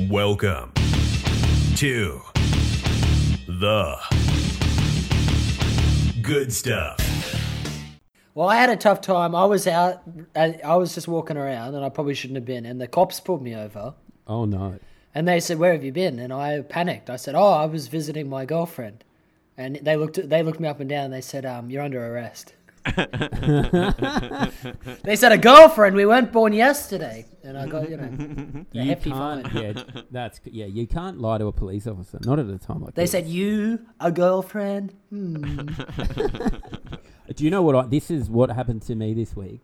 Welcome to the good stuff. Well, I had a tough time. I was out. I was just walking around, and I probably shouldn't have been. And the cops pulled me over. Oh, no. And they said, "Where have you been?" And I panicked. I said, "Oh, I was visiting my girlfriend." And they looked me up and down. And they said, "You're under arrest." They said, "A girlfriend. We weren't born yesterday." And I got, a hefty fine. You can't lie to a police officer. Not at a time like They this. said, "You a girlfriend?" Do you know what? This is what happened to me this week.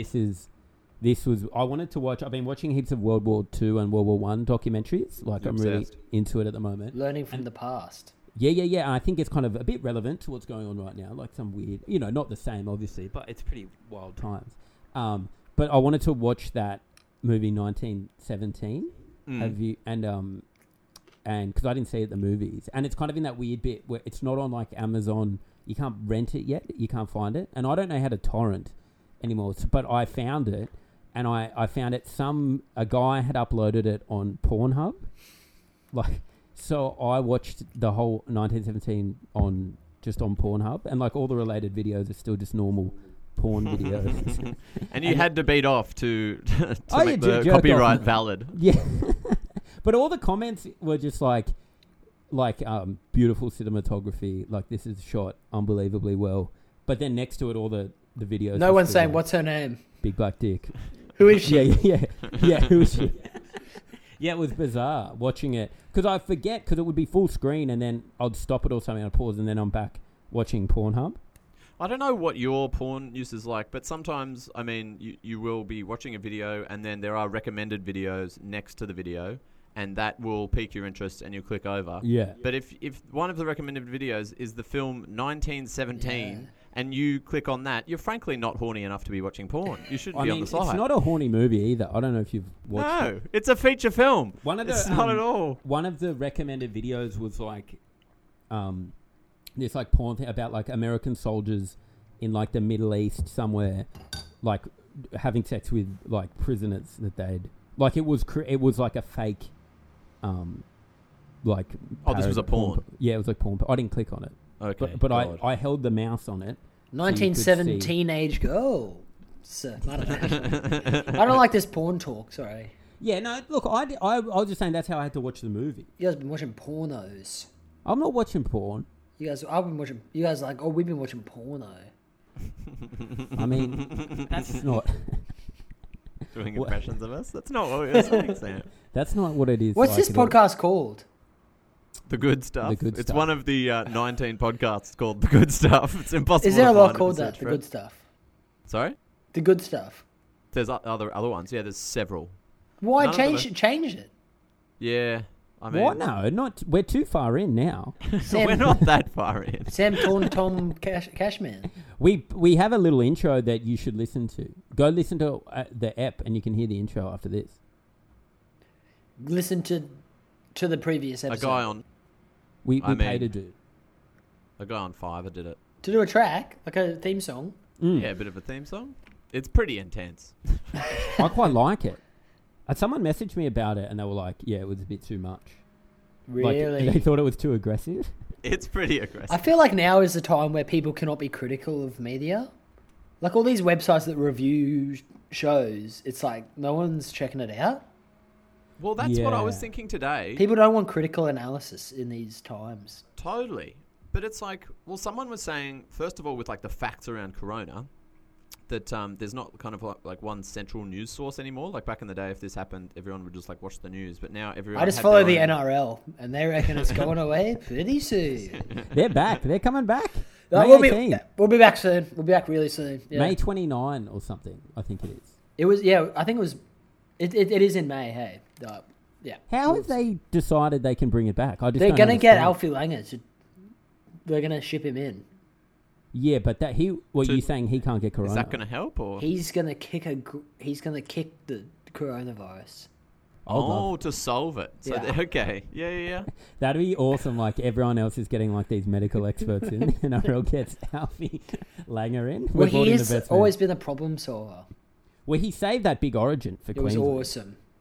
I wanted to watch. I've been watching heaps of World War II and World War I documentaries. Like, I'm really into it at the moment. Learning from the past. Yeah. I think it's kind of a bit relevant to what's going on right now. Like some weird, not the same, obviously, but it's pretty wild times. But I wanted to watch that movie 1917. Have you? And because I didn't see it at the movies, and it's kind of in that weird bit where it's not on like Amazon. You can't rent it yet. You can't find it, and I don't know how to torrent anymore. But I found it, and I found it. A guy had uploaded it on Pornhub, like. So I watched the whole 1917 on Pornhub, and like all the related videos are still just normal porn videos. And you had to beat off to make the jerked copyright off. valid. Yeah, but all the comments were just like beautiful cinematography, like this is shot unbelievably well. But then next to it, all the videos. No one's saying, "What's her name?" Big black dick. Who is she? Yeah. Who is she? Yeah, it was bizarre watching it because I forget because it would be full screen and then I'd stop it or something, I'd pause and then I'm back watching Pornhub. I don't know what your porn use is like, but sometimes, I mean, you will be watching a video and then there are recommended videos next to the video and that will pique your interest and you click over. Yeah. But if one of the recommended videos is the film 1917 and you click on that, you're frankly not horny enough to be watching porn. You shouldn't be on the site. It's not a horny movie either. I don't know if you've watched it. No, it's a feature film. It's not at all. One of the recommended videos was like this like porn thing about like American soldiers in like the Middle East somewhere, like having sex with like prisoners that they'd like. It was like a fake, like. Oh, this was a porn. Yeah, it was like porn. I didn't click on it. Okay, but I held the mouse on it. 1917 teenage girl. So, I don't know. I don't like this porn talk. Sorry. Yeah, no. Look, I was just saying that's how I had to watch the movie. You guys have been watching pornos. I'm not watching porn. I've been watching. You guys are like, "Oh, we've been watching porno." I mean, that's not doing impressions of us. That's not what we were saying, Sam. That's not what it is. What's this podcast called? The Good Stuff. It's Stuff. One of the 19 podcasts called The Good Stuff. It's impossible. Is there to a lot find called that? The Good Stuff. Sorry? The Good Stuff. There's other ones. Yeah, there's several. Why change it? Yeah. I mean, what? No, not. We're too far in now. We're not that far in. Sam Tom Cashman. We have a little intro that you should listen to. Go listen to the ep, and you can hear the intro after this. Listen to the previous episode. A guy on. We paid a dude. A guy on Fiverr did it. To do a track, like a theme song. Yeah, a bit of a theme song. It's pretty intense. I quite like it. Someone messaged me about it and they were like, yeah, it was a bit too much. Really? Like, they thought it was too aggressive. It's pretty aggressive. I feel like now is the time where people cannot be critical of media. Like all these websites that review shows, it's like no one's checking it out. Well, that's what I was thinking today. People don't want critical analysis in these times. Totally. But it's like, well, someone was saying, first of all, with like the facts around Corona, that there's not kind of like one central news source anymore. Like back in the day, if this happened, everyone would just like watch the news. But now everyone. I just follow the NRL, and they reckon it's going away pretty soon. They're back. They're coming back. We'll be back soon. We'll be back really soon. Yeah. May 29 or something. I think it is. It was. Yeah, I think it was. It is in May. Hey. Yeah. How have they decided they can bring it back? They're going to get Alfie Langer. They're going to ship him in. Yeah, but you saying he can't get corona? Is that going to help, or he's going to kick the coronavirus? To solve it. So okay, yeah. That'd be awesome. Like everyone else is getting like these medical experts in, and NRL gets Alfie Langer in. Well, he has always been a problem solver. Well, he saved that big origin for Queensland. It was awesome.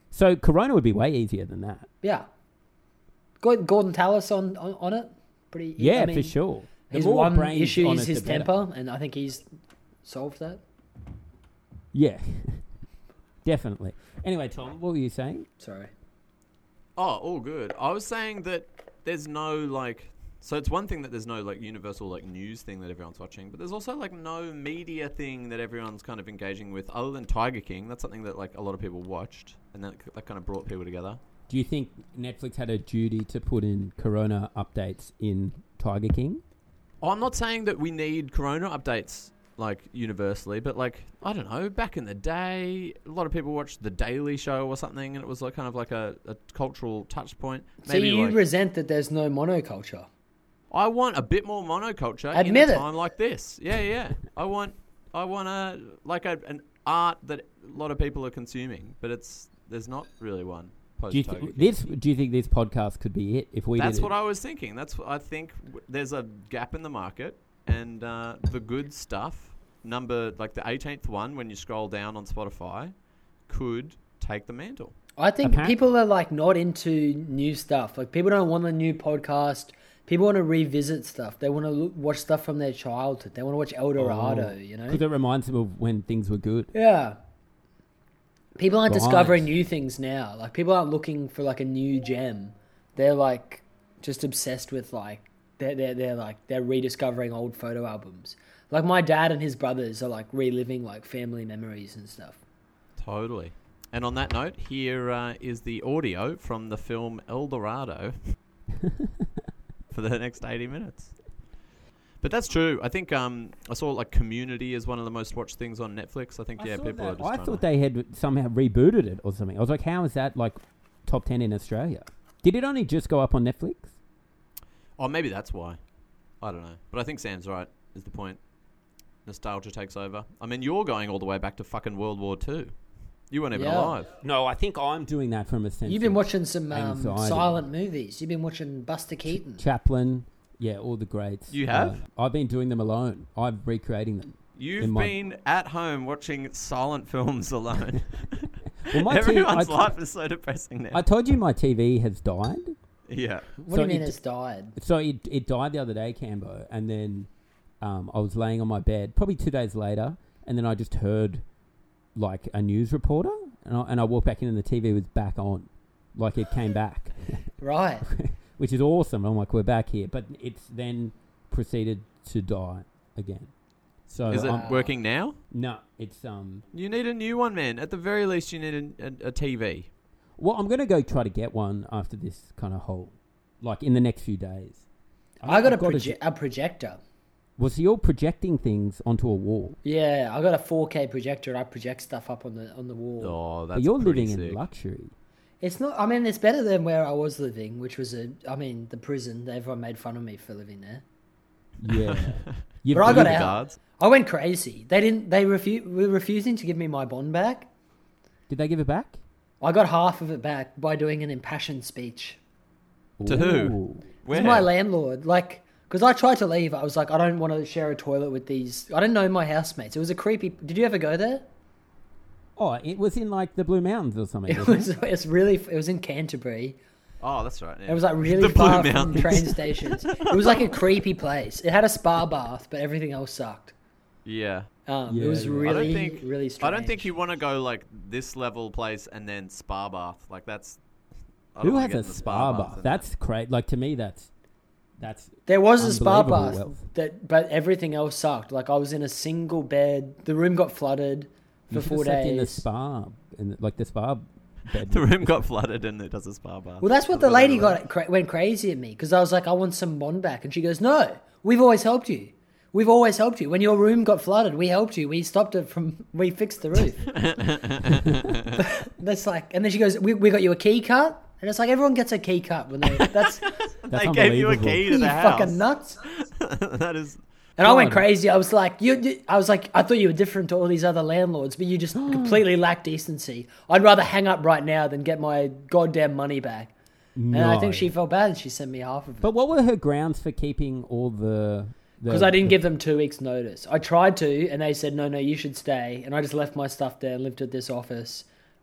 So Corona would be way easier than that. Yeah. Gordon Tallis on it. Pretty. Yeah, I mean, for sure. The His more one brains issue on is it, his the better. temper, and I think he's solved that. Yeah, definitely. Anyway, Tom, what were you saying? Sorry. Oh, all good. I was saying that there's no like. So it's one thing that there's no like universal like news thing that everyone's watching, but there's also like no media thing that everyone's kind of engaging with other than Tiger King. That's something that like a lot of people watched, and that kind of brought people together. Do you think Netflix had a duty to put in Corona updates in Tiger King? I'm not saying that we need Corona updates like universally, but like I don't know, back in the day, a lot of people watched The Daily Show or something, and it was like kind of like a cultural touch point. So Maybe you like, resent that there's no monoculture. I want a bit more monoculture Admit in a it. time like this. Yeah. I want a like an art that a lot of people are consuming, but there's not really one. Do you think this podcast could be it if we That's did it? what I was thinking. I think there's a gap in the market, and the good stuff, like the 18th one, when you scroll down on Spotify, could take the mantle. I think people are like not into new stuff. Like people don't want a new podcast. People want to revisit stuff. They want to watch stuff from their childhood. They want to watch El Dorado, you know? Because it reminds them of when things were good. Yeah. People aren't Right. discovering new things now. Like people aren't looking for like a new gem. They're like just obsessed with like they're rediscovering old photo albums. Like my dad and his brothers are like reliving like family memories and stuff. Totally. And on that note, here is the audio from the film El Dorado for the next 80 minutes. But that's true. I think I saw like Community is one of the most watched things on Netflix. I think people are just I trying thought to... they had somehow rebooted it or something. I was like, how is that like top 10 in Australia? Did it only just go up on Netflix? Oh, maybe that's why. I don't know. But I think Sam's right, is the point. Nostalgia takes over. I mean, you're going all the way back to fucking World War II. You weren't even Yeah. alive. No, I think I'm doing that from a sense You've been of watching some anxiety. silent movies. You've been watching Buster Keaton. Chaplin. Yeah, all the greats. You have? I've been doing them alone. I'm recreating them. You've been at home watching silent films alone. Well, my Everyone's life is so depressing now. I told you my TV has died. Yeah. What So do you mean it- it's died? So it died the other day, Cambo, and then I was laying on my bed, probably 2 days later, and then I just heard like a news reporter, and I walked back in and the TV was back on, like it came back, Right. which is awesome. I'm like, we're back here, but it's then proceeded to die again. So Is it working now? No, it's You need a new one, man. At the very least, you need a TV. Well, I'm gonna go try to get one after this kind of whole, like in the next few days. I got I've a projector. Well, so you're projecting things onto a wall. Yeah, I got a 4K projector and I project stuff up on the wall. Oh, But that's you're pretty living sick. in luxury. It's not. I mean, it's better than where I was living, which was the prison. Everyone made fun of me for living there. Yeah. But I got Blue out. guards. I went crazy. They were refusing to give me my bond back. Did they give it back? I got half of it back by doing an impassioned speech. To who? Ooh. Where? To my landlord, like, because I tried to leave. I was like, I don't want to share a toilet with these. I didn't know my housemates. It was a creepy. Did you ever go there? Oh, it was in like the Blue Mountains or something. It wasn't was. It's really. It was in Canterbury. Oh, that's right. Yeah. It was like really The Blue far from Mountains. train stations. It was like a creepy place. It had a spa bath, but everything else sucked. Yeah. Yeah, It was yeah. really, really strange. I don't think you want to go like this level place and then spa bath. Like that's. I don't Who wanna has get a in the spa bath? and That's great. Like to me, that's There was a spa unbelievable bath, wealth. but everything else sucked. Like I was in a single bed. The room got flooded for You should 4 have slept days. in the spa, like the spa bed. the room got flooded and it does a spa bath. Well, that's what the lady went crazy at me because I was like, I want some bond back, and she goes, "No, we've always helped you. We've always helped you. When your room got flooded, we helped you. We stopped it from. We fixed the roof." That's like, and then she goes, "We got you a key cut." And it's like everyone gets a key cut when they. That's That's They gave you a unbelievable. key to you the house. fucking nuts. That is. And I went God. crazy. I was like, I thought you were different to all these other landlords, but you just completely lack decency. I'd rather hang up right now than get my goddamn money back. And I think No. she felt bad and she sent me half of it. But what were her grounds for keeping all the? Because I didn't give them 2 weeks' notice. I tried to, and they said, no, you should stay. And I just left my stuff there and lived at this office.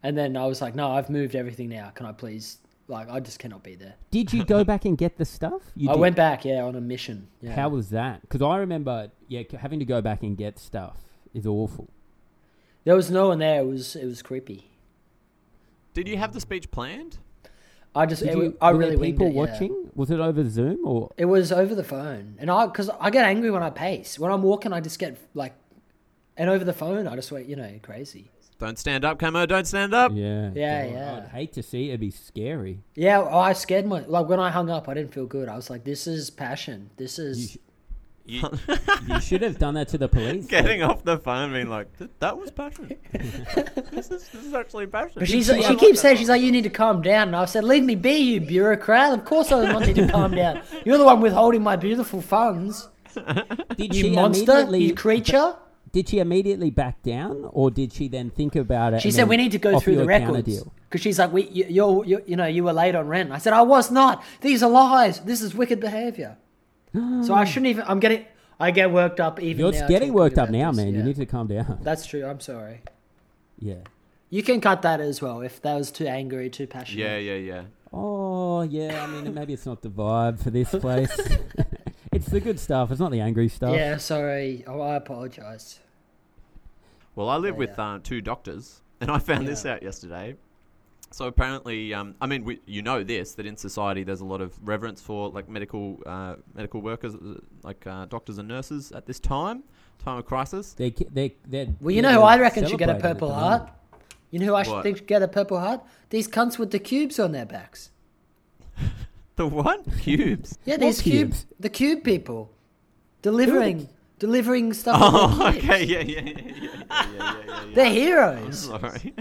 And then I was like, no, I've moved everything now. Can I please? Like, I just cannot be there. Did you go back and get the stuff? You I did. went back, on a mission. Yeah. How was that? Because I remember, having to go back and get stuff is awful. There was no one there. It was creepy. Did you have the speech planned? I Were really there winged people it, yeah. watching? Was it over Zoom or? It was over the phone, and because I get angry when I pace. When I'm walking, I just get like, and over the phone, I just went, crazy. Don't stand up, Camo. Don't stand up. Yeah. Yeah, God, yeah. I'd hate to see it. It'd be scary. Yeah, I scared like when I hung up, I didn't feel good. I was like, this is passion. This is. You should have done that to the police. Getting off the phone, being like, that was passion. this is actually passion. But she keeps saying, she's like, you need to calm down. And I said, leave me be, you bureaucrat. Of course I want you to calm down. You're the one withholding my beautiful funds. Did You she monster, immediately- you creature. Did she immediately back down, or did she then think about it? She and said, then we need to go offer through you the a counter records. deal? Because she's like, you were late on rent. I said, I was not. These are lies. This is wicked behavior. So I shouldn't even, I get worked up even You're now. getting talking worked up about now, this, man. yeah. You need to calm down. That's true. I'm sorry. Yeah. You can cut that as well if that was too angry, too passionate. Yeah. Oh, yeah. I mean, maybe it's not the vibe for this place. It's the good stuff. It's not the angry stuff. Yeah, sorry. Oh, I apologise. Well, I live with two doctors, and I found this out yesterday. So apparently, I mean, you know this, that in society there's a lot of reverence for like medical workers, like doctors and nurses at this time of crisis. They're Well, you know who I reckon should get a celebrated at Purple the Heart? moment. You know who I should What? think should get a Purple Heart? These cunts with the cubes on their backs. The what? Cubes. Yeah, What these cubes? the cube people. Delivering stuff Oh, with their cubes. okay, yeah. They're heroes. Sorry.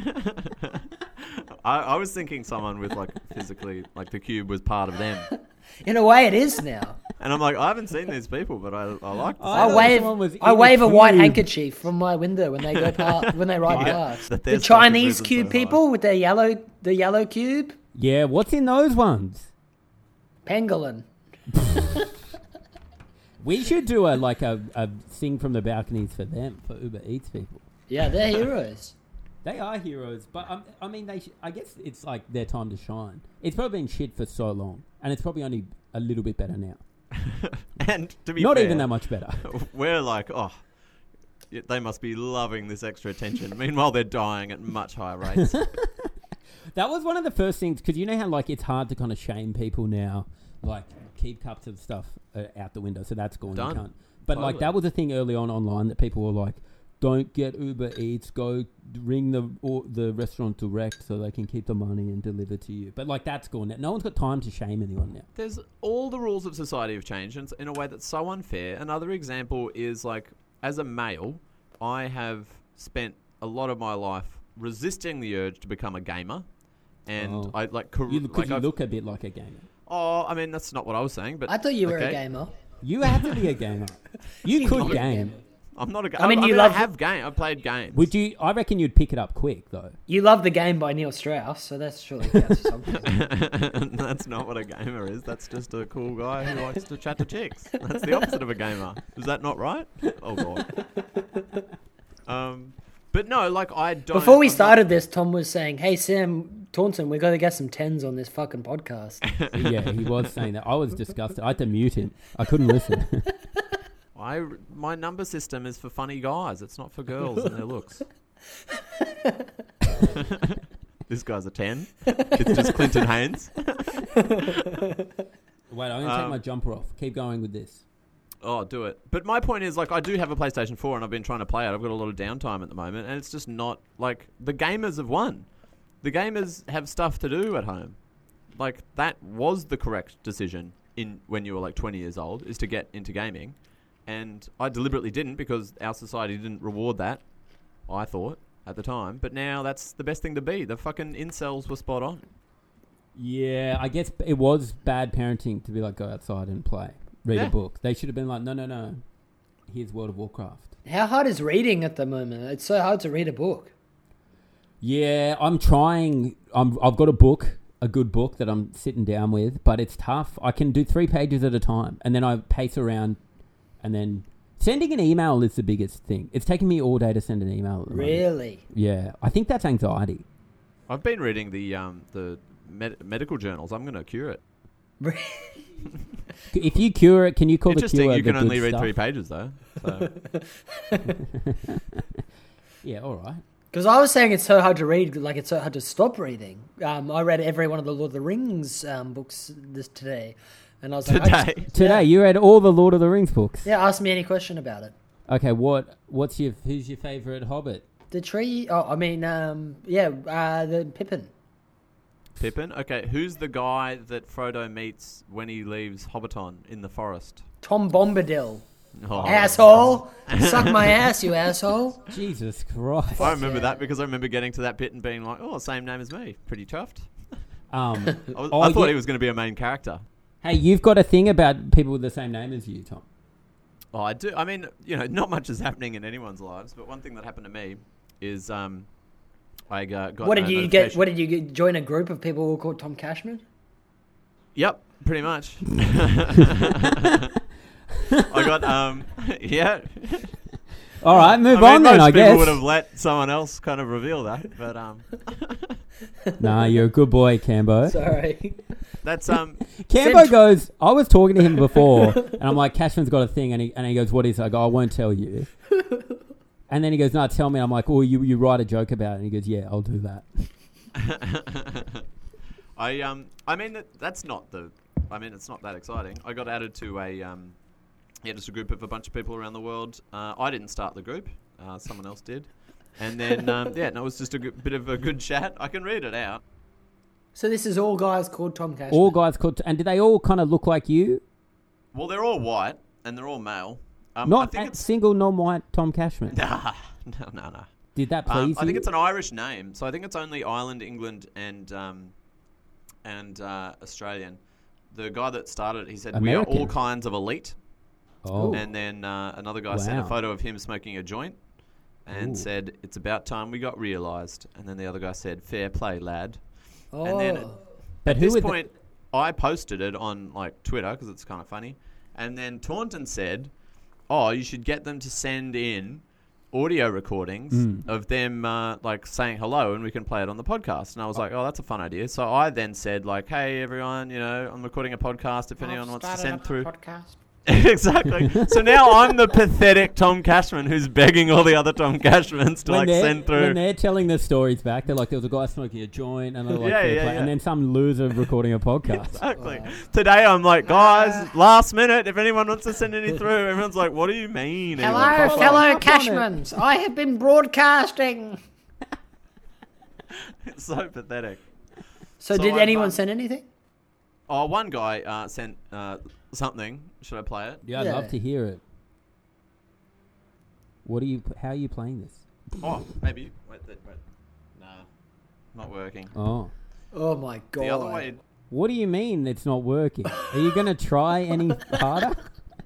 I was thinking someone with like physically, like the cube was part of them. In a way, it is now. And I'm like, I haven't seen these people, but I like this. I thought someone was in I a wave a white cube. handkerchief from my window when they go past, when they ride past. That The their stock has Chinese risen cube so high. people with their yellow cube, Yeah, what's in those ones? pangolin. We should do a sing from the balconies for them, for Uber Eats people. Yeah, they're heroes. They are heroes, but I mean, I guess it's like their time to shine. It's probably been shit for so long, and it's probably only a little bit better now. And to be Not fair, even that much better. we're like, they must be loving this extra attention. Meanwhile, they're dying at much higher rates. That was one of the first things, because you know how like it's hard to kind of shame people now, like keep cups of stuff out the window, so that's gone. Done. You can't. But like Totally. that was a thing early on online that people were like, don't get Uber Eats, go ring the restaurant direct so they can keep the money and deliver to you. But like that's gone now. No one's got time to shame anyone now. There's all the rules of society have changed in a way that's so unfair. Another example is like, as a male, I have spent a lot of my life resisting the urge to become a gamer. And I like... Because you I've- look a bit like a gamer. Oh, I mean, that's not what I was saying, but... I thought you were okay. a gamer. You have to be a gamer. You could game. I'm not a gamer. I mean, you I love- have game. I've played games. Would you? I reckon you'd pick it up quick though. You love the game by Neil Strauss, so that's surely counts for something. That's not what a gamer is. That's just a cool guy who likes to chat to chicks. That's the opposite of a gamer. Is that not right? Oh god. But no, like I don't. Before we I'm not- started this, Tom was saying, "Hey Sam Taunton, we got to get some tens on this fucking podcast." Yeah, he was saying that. I was disgusted. I had to mute him. I couldn't listen. my number system is for funny guys. It's not for girls and their looks. This guy's a 10. It's just Clinton Haynes. Wait, I'm gonna take my jumper off. Keep going with this. Oh, do it. But my point is, like, I do have a PlayStation 4 and I've been trying to play it. I've got a lot of downtime at the moment, and it's just not, like, the gamers have won. The gamers have stuff to do at home. Like, that was the correct decision when you were, like, 20 years old, is to get into gaming. And I deliberately didn't because our society didn't reward that, I thought, at the time. But now that's the best thing to be. The fucking incels were spot on. Yeah, I guess it was bad parenting to be like, go outside and play. Read Yeah. a book. They should have been like, no. Here's World of Warcraft. How hard is reading at the moment? It's so hard to read a book. Yeah, I'm trying. I've got a good book that I'm sitting down with, but it's tough. I can do 3 pages at a time, and then I pace around, and then sending an email is the biggest thing. It's taking me all day to send an email. At the moment. Really? Yeah, I think that's anxiety. I've been reading the medical journals. I'm going to cure it. If you cure it, can you call the Interesting. cure You can the only good read stuff? 3 pages though. So. Yeah, all right. Because I was saying it's so hard to read, like it's so hard to stop reading. I read every one of the Lord of the Rings books today, and I was like, Today, you read all the Lord of the Rings books. Yeah, ask me any question about it. Okay, who's your favourite Hobbit? The tree. Oh, I mean, the Pippin. Pippin? Okay, who's the guy that Frodo meets when he leaves Hobbiton in the forest? Tom Bombadil. Oh. Asshole! Suck my ass, you asshole! Jesus Christ! I remember that because I remember getting to that bit and being like, "Oh, same name as me, pretty chuffed." I thought he was going to be a main character. Hey, you've got a thing about people with the same name as you, Tom. Oh, I do. I mean, not much is happening in anyone's lives, but one thing that happened to me is I got. What did you get? What did you get? Join a group of people who were called Tom Cashman? Yep, pretty much. I got yeah. All right, move I on mean, then. most I guess. people would have let someone else kind of reveal that, but Nah, you're a good boy, Cambo. Sorry. that's Cambo goes. I was talking to him before, and I'm like, Cashman's got a thing, and he goes, "What is it?" I go, "I won't tell you." And then he goes, "No, tell me." I'm like, "Oh, you write a joke about it." And he goes, "Yeah, I'll do that." I mean that's not the. I mean, it's not that exciting. I got added to just a group of a bunch of people around the world. I didn't start the group. Someone else did. And then, it was just a bit of a good chat. I can read it out. So this is all guys called Tom Cashman? All guys called... And do they all kind of look like you? Well, they're all white, and they're all male. Not a single non-white Tom Cashman. No. Did that please you? I think it's an Irish name. So I think it's only Ireland, England, and Australian. The guy that started it, he said, American. "We are all kinds of elite." Oh. And then another guy sent a photo of him smoking a joint and said, "It's about time we got realised." And then the other guy said, "Fair play, lad." Oh. And then at this point, I posted it on like Twitter because it's kind of funny. And then Taunton said, "Oh, you should get them to send in audio recordings of them like saying hello, and we can play it on the podcast." And I was like, "Oh, that's a fun idea." So I then said, like, "Hey, everyone, I'm recording a podcast. If anyone wants to send through." Podcast. Exactly. So now I'm the pathetic Tom Cashman who's begging all the other Tom Cashmans to send through. When they're telling the stories back, they're like, there was a guy smoking a joint, and they're like, and then some loser recording a podcast. Exactly. Wow. Today I'm like, guys, last minute, if anyone wants to send any through, everyone's like, what do you mean? Hello, fellow Cashmans. I have been broadcasting. It's so pathetic. So did anyone send anything? Oh, one guy sent something. Should I play it? Yeah, I'd love to hear it. How are you playing this? Oh, maybe. Wait. Nah, not working. Oh my God. The other way. What do you mean it's not working? Are you going to try any harder?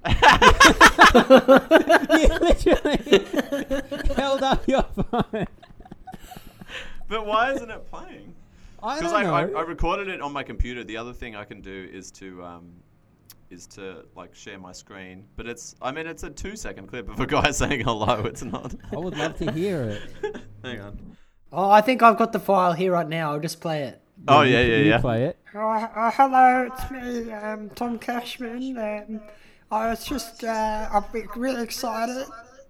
You literally held up your phone. But why isn't it playing? I don't know. I recorded it on my computer. The other thing I can do is to like share my screen. But it's a 2-second clip of a guy saying hello. It's not. I would love to hear it. Hang on. Oh, I think I've got the file here right now. I'll just play it. You play it. Hello, it's me, Tom Cashman. I was just, I'm really excited.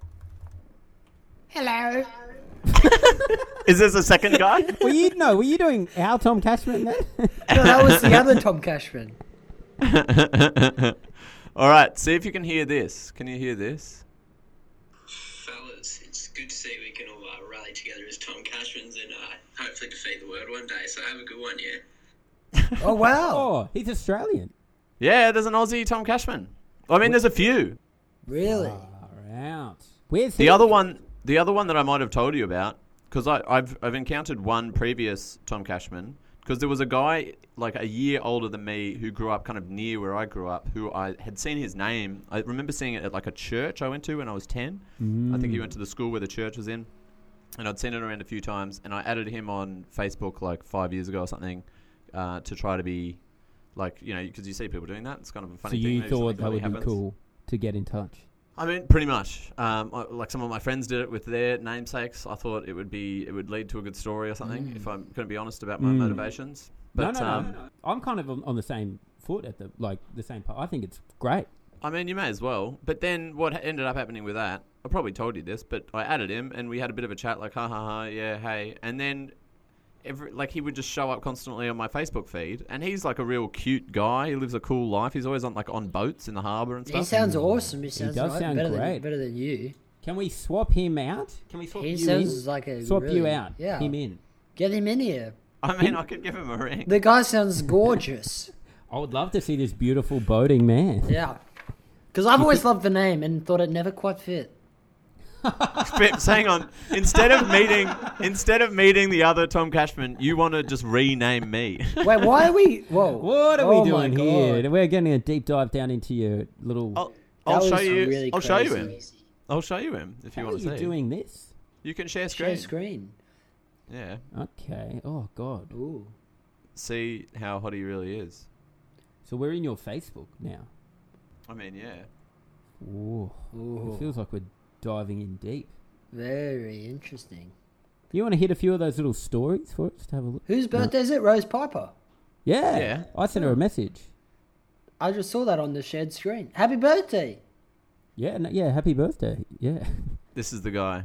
Hello. Is this a second guy? Were you doing our Tom Cashman then? No, that was the other Tom Cashman. All right, see if you can hear this. Can you hear this? Fellas, it's good to see we can all rally together as Tom Cashmans and hopefully defeat the world one day. So have a good one, yeah? Oh, wow. Oh, he's Australian. Yeah, there's an Aussie Tom Cashman. I mean, there's a few. Really? Out. Where's the other one? The other one that I might have told you about, because I've encountered one previous Tom Cashman, because there was a guy like a year older than me who grew up kind of near where I grew up, who I had seen his name. I remember seeing it at like a church I went to when I was 10. I think he went to the school where the church was in, and I'd seen it around a few times, and I added him on Facebook like 5 years ago or something to try to be like, because you see people doing that. It's kind of a funny thing. So you thought that would be cool to get in touch? I mean, pretty much. Like some of my friends did it with their namesakes. I thought it would lead to a good story or something. If I'm going to be honest about my motivations. But, no. I'm kind of on the same foot at the same part. I think it's great. I mean, you may as well. But then what ended up happening with that, I probably told you this, but I added him and we had a bit of a chat like, ha ha ha, yeah, hey. And then he would just show up constantly on my Facebook feed, and he's like a real cute guy. He lives a cool life. He's always on boats in the harbour and stuff. He sounds awesome. He sounds does sound great. better than you. Can we swap him out? Can we swap He you sounds in? like a Swap really, you out. Yeah, Him in. Get him in here. I mean, I could give him a ring. The guy sounds gorgeous. I would love to see this beautiful boating man. Yeah, because I've always loved the name and thought it never quite fit. Pips, hang on. Instead of meeting the other Tom Cashman, you want to just rename me. Wait, why are we? Whoa! What are we doing my here? God. We're getting a deep dive down into your little... I'll That show was you. really I'll show you him. crazy. I'll show you him if you How want are to you see. doing this? You can share screen. Share screen. Yeah. Okay. Oh, God. Ooh. See how hot he really is. So we're in your Facebook now. I mean, yeah. Ooh. Ooh. It feels like we're diving in deep. Very interesting. You want to hit a few of those little stories for us to have a look? Whose birthday is it? Rose Piper. Yeah. Yeah. I sent her a message. I just saw that on the shared screen. Happy birthday! Yeah. No, yeah. Happy birthday. Yeah. This is the guy.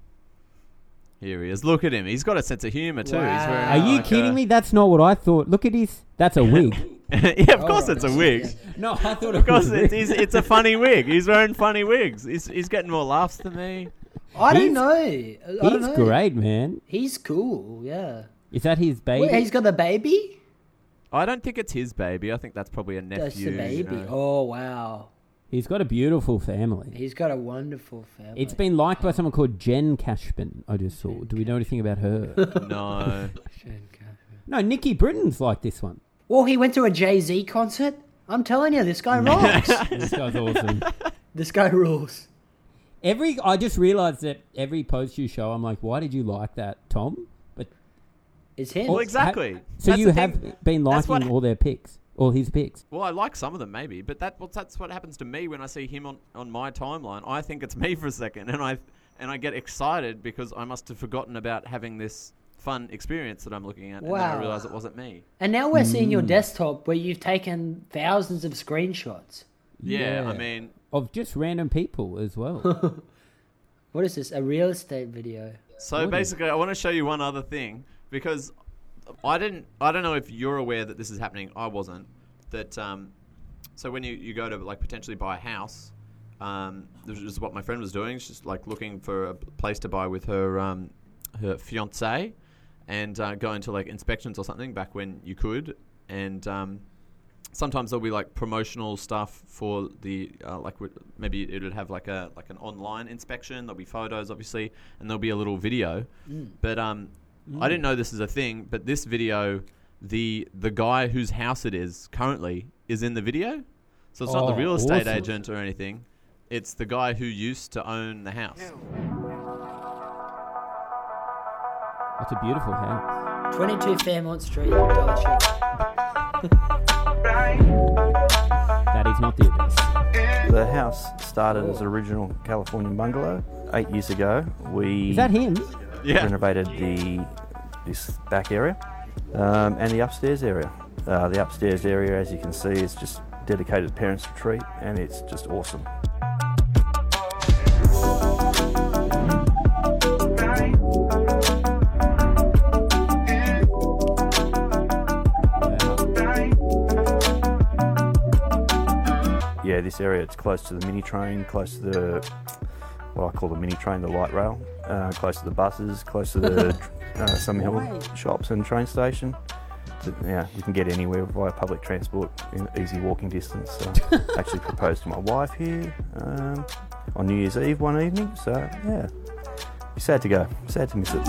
Here he is. Look at him. He's got a sense of humour too. He's Wow. wearing Are you like kidding me? That's not what I thought. Look at his... That's a wig. Yeah, of course Oh, it's a right. wig. Yeah. No, I thought Of it was course a wig. it's a funny wig. He's wearing funny wigs. He's getting more laughs than me. I don't He's- know. I don't He's know. great, man. He's cool. Yeah. Is that his baby? Wait, he's got the baby. I don't think it's his baby. I think that's probably a nephew. That's the baby. you know. Oh wow. He's got a beautiful family. He's got a wonderful family. It's been liked by someone called Jen Cashman, I just saw. Do we know anything about her? No. No, Nikki Britton's like this one. Well, he went to a Jay-Z concert. I'm telling you, this guy rocks. This guy's awesome. This guy rules. I just realised that every post you show, I'm like, why did you like that, Tom? But It's him. Well, exactly. So That's you the have thing. been That's liking what- all their pics, all his pics. Well, I like some of them maybe, but that's what happens to me when I see him on my timeline. I think it's me for a second, and I get excited because I must have forgotten about having this fun experience that I'm looking at, and then I Wow. realise it wasn't me. And now we're seeing your desktop where you've taken thousands of screenshots. Yeah, Yeah. I mean, Of just random people as well. What is this? A real estate video? so basically, I want to show you one other thing because I don't know if you're aware that this is happening. I wasn't. That so when you go to like potentially buy a house, this is what my friend was doing. She's like looking for a place to buy with her fiance, and going to like inspections or something back when you could, and sometimes there'll be like promotional stuff for the maybe it would have like an online inspection. There'll be photos, obviously, and there'll be a little video. But I didn't know this is a thing. But this video, the guy whose house it is currently is in the video, so it's not the Oh, real estate awesome. agent or anything. It's the guy who used to own the house. That's a beautiful house. 22 Fairmont Street, Dollar Shave. That is not the address. The house started as an original Californian bungalow. 8 years ago, we Is that him? Yeah. renovated this back area and the upstairs area. The upstairs area, as you can see, is just dedicated parents' retreat, and it's just awesome. Yeah, this area, it's close to the mini train, close to the, what I call the mini train, the light rail, close to the buses, close to the Summerhill shops and train station. So, yeah, you can get anywhere via public transport in easy walking distance. So actually proposed to my wife here on New Year's Eve one evening. So yeah, be sad to go, sad to miss it.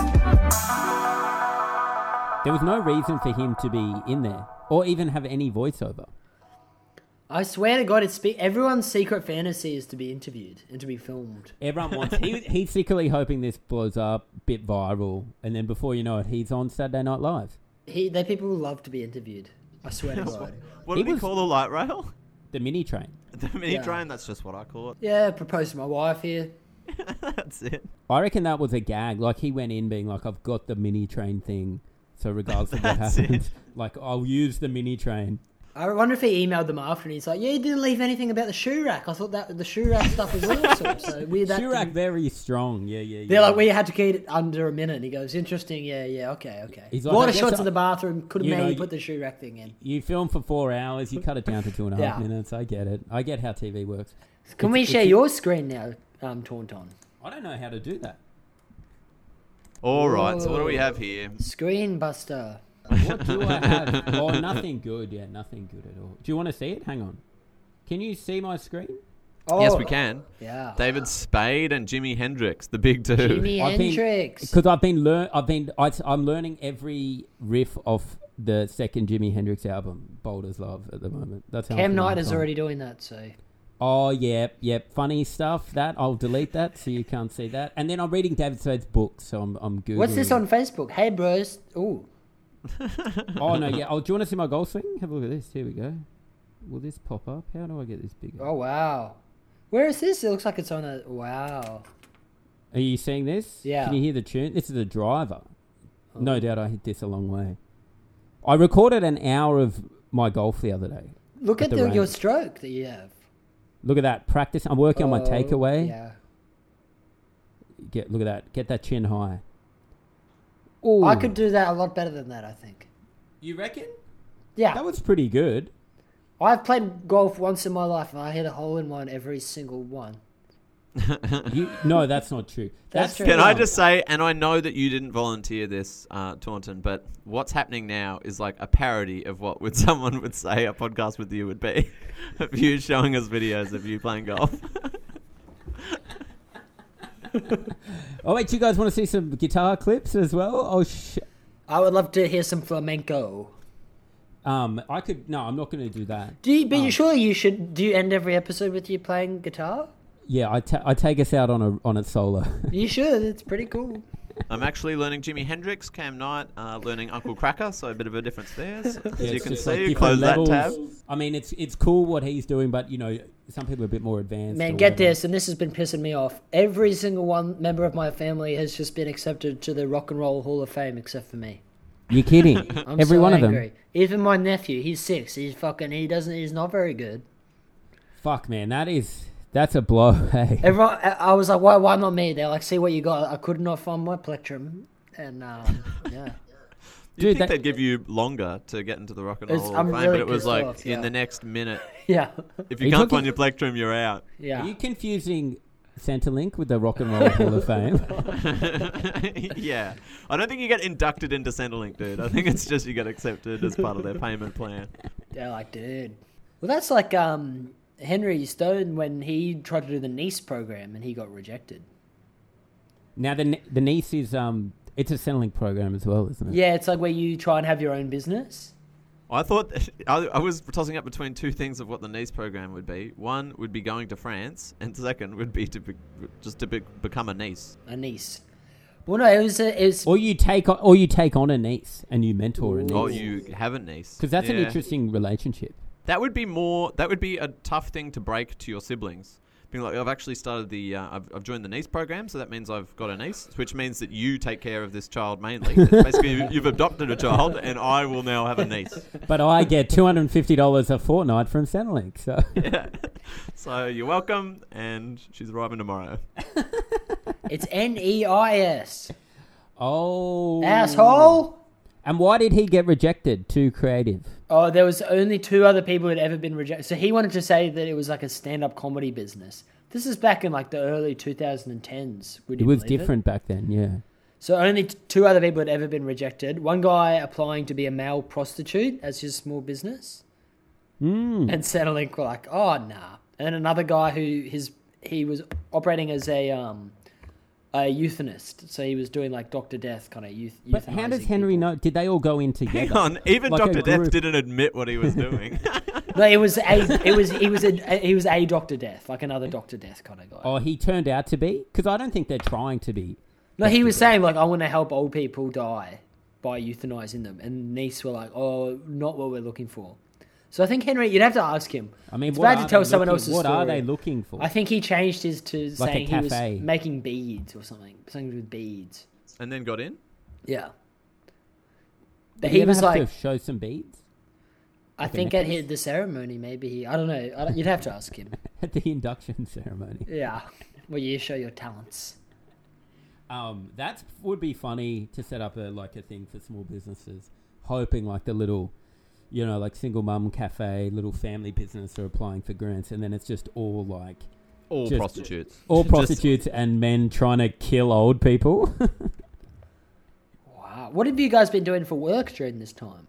There was no reason for him to be in there or even have any voiceover. I swear to God, everyone's secret fantasy is to be interviewed and to be filmed. Everyone wants... he's secretly hoping this blows up, bit viral, and then before you know it, he's on Saturday Night Live. They people love to be interviewed. I swear to God. What He did he was- call the light rail? The mini train. The mini Yeah. train, that's just what I call it. Yeah, proposed to my wife here. That's it. I reckon that was a gag. Like, he went in being like, I've got the mini train thing. So regardless of what That's happens, like, I'll use the mini train. I wonder if he emailed them after and he's like, yeah, you didn't leave anything about the shoe rack. I thought that the shoe rack stuff was awesome. So weird that Chirac didn't- very strong. Yeah. They're like, we had to keep it under a minute. And he goes, interesting. Yeah, okay. He's A like, lot I of guess shots I- of the bathroom. Could have you know, maybe you- put the shoe rack thing in. You film for 4 hours, you cut it down to 2.5 Yeah. minutes. I get it. I get how TV works. Can we share your screen now, Tauntaun? I don't know how to do that. All right, so what do we have here? Screen Buster. What do I have? Oh, nothing good. Yeah, nothing good at all. Do you want to see it? Hang on. Can you see my screen? Oh, Yes, we can. Yeah. David Spade and Jimi Hendrix, the big two. Jimi I've been- Hendrix. Because I'm learning every riff of the second Jimi Hendrix album, Boulder's Love, at the moment. That's how I'm Cam feeling Knight is on. already doing that, so. Oh, yep. Funny stuff. That I'll delete that so you can't see that. And then I'm reading David Spade's book, so I'm googling. What's this on Facebook? Hey, bros. Ooh. Oh no, yeah. Oh, do you want to see my golf swing? Have a look at this. Here we go. Will this pop up? How do I get this bigger? Oh, wow. Where is this? It looks like it's on a... Wow. Are you seeing this? Yeah. Can you hear the tune? This is a driver. No doubt I hit this a long way. I recorded an hour of my golf the other day. Look at the your range. stroke that you have. Look at that. Practice. I'm working on my Oh, takeaway. Yeah. Look at that. Get that chin high. Ooh. I could do that a lot better than that, I think. You reckon? Yeah. That was pretty good. I've played golf once in my life and I hit a hole in one every single one. No, that's not true. That's true. Can I just say, and I know that you didn't volunteer this, Taunton, but what's happening now is like a parody of what someone would say a podcast with you would be. Of you showing us videos of you playing golf. Oh wait, you guys want to see some guitar clips as well? Oh I would love to hear some flamenco. I could. No, I'm not going to do that. Surely you should. Do you end every episode with you playing guitar? Yeah, I take us out on a solo. You should. It's pretty cool. I'm actually learning Jimi Hendrix, Cam Knight, learning Uncle Cracker, so a bit of a difference there. So, as Yeah, you it's can just like see, different close levels. that tab. I mean, it's cool what he's doing, but you know, some people are a bit more advanced. Man, or get whatever. this, and this has been pissing me off. Every single one member of my family has just been accepted to the Rock and Roll Hall of Fame, except for me. You're kidding? I'm Every so one of angry. them. Even my nephew, he's 6. He's not very good. Fuck, man, that's a blow. Hey, Everyone, I was like, why not me? They're like, see what you got. I could not find my plectrum, and yeah. You'd Dude, think they'd give you longer to get into the Rock and Roll It's- Hall of I'm Fame, really but it was pissed like off, in yeah. the next minute. Yeah, If Are you you can't talking- find your plectrum, you're out. yeah. Are you confusing Centrelink with the Rock and Roll Hall of Fame? Yeah. I don't think you get inducted into Centrelink, dude. I think it's just you get accepted as part of their payment plan. They're like, dude. Well, that's like Henry Stone when he tried to do the Nice program and he got rejected. Now the niece is it's a Centrelink program as well, isn't it? Yeah, it's like where you try and have your own business. I thought I was tossing up between two things of what the Nice program would be. One would be going to France, and second would be to become a niece. A niece. Well, no, it was Or you take on a niece and you mentor a niece. Oh, you have a niece. Because that's an Yeah. interesting relationship. That would be a tough thing to break to your siblings. Being like, I've actually started I've joined the niece program, so that means I've got a niece, which means that you take care of this child mainly. It's basically, you've adopted a child, and I will now have a niece. But I get $250 a fortnight from Centrelink, so Yeah. So you're welcome, and she's arriving tomorrow. it's NEIS. oh Asshole. And why did he get rejected? Too creative. Oh, there was only 2 other people who had ever been rejected. So he wanted to say that it was like a stand-up comedy business. This is back in like the early 2010s. Would It you was believe different back then, yeah. So only 2 other people had ever been rejected. One guy applying to be a male prostitute as his small business. And Centrelink were like, oh, nah. And then another guy who he was operating as a euthanist. So he was doing like Dr. Death kind of youth. But how does euthanizing Henry people. know? Did they all go in together? Hang on, even Like a Dr. Death group. didn't admit what he was doing. No, he was a Dr. Death, like another Dr. Death kind of guy. Oh, he turned out to be? Because I don't think they're trying to be. No, he was saying like, I want to help old people die by euthanizing them, and Nice were like, oh, not what we're looking for. So I think Henry, you'd have to ask him. I mean, It's what bad are to tell they someone looking- else's What are story. they looking for? I think he changed his to Like a saying he was cafe. making beads or something. Something with beads. And then got in. Yeah. Did He ever was have like, to show some beads I like a think at necklace? the ceremony, maybe he, I don't know. You'd have to ask him. at the induction ceremony. Yeah. Where you show your talents. That would be funny to set up a thing for small businesses, hoping like the little, like single mum cafe, little family business are applying for grants, and then it's just all like All Just- prostitutes. all Just- prostitutes and men trying to kill old people. Wow. What have you guys been doing for work during this time?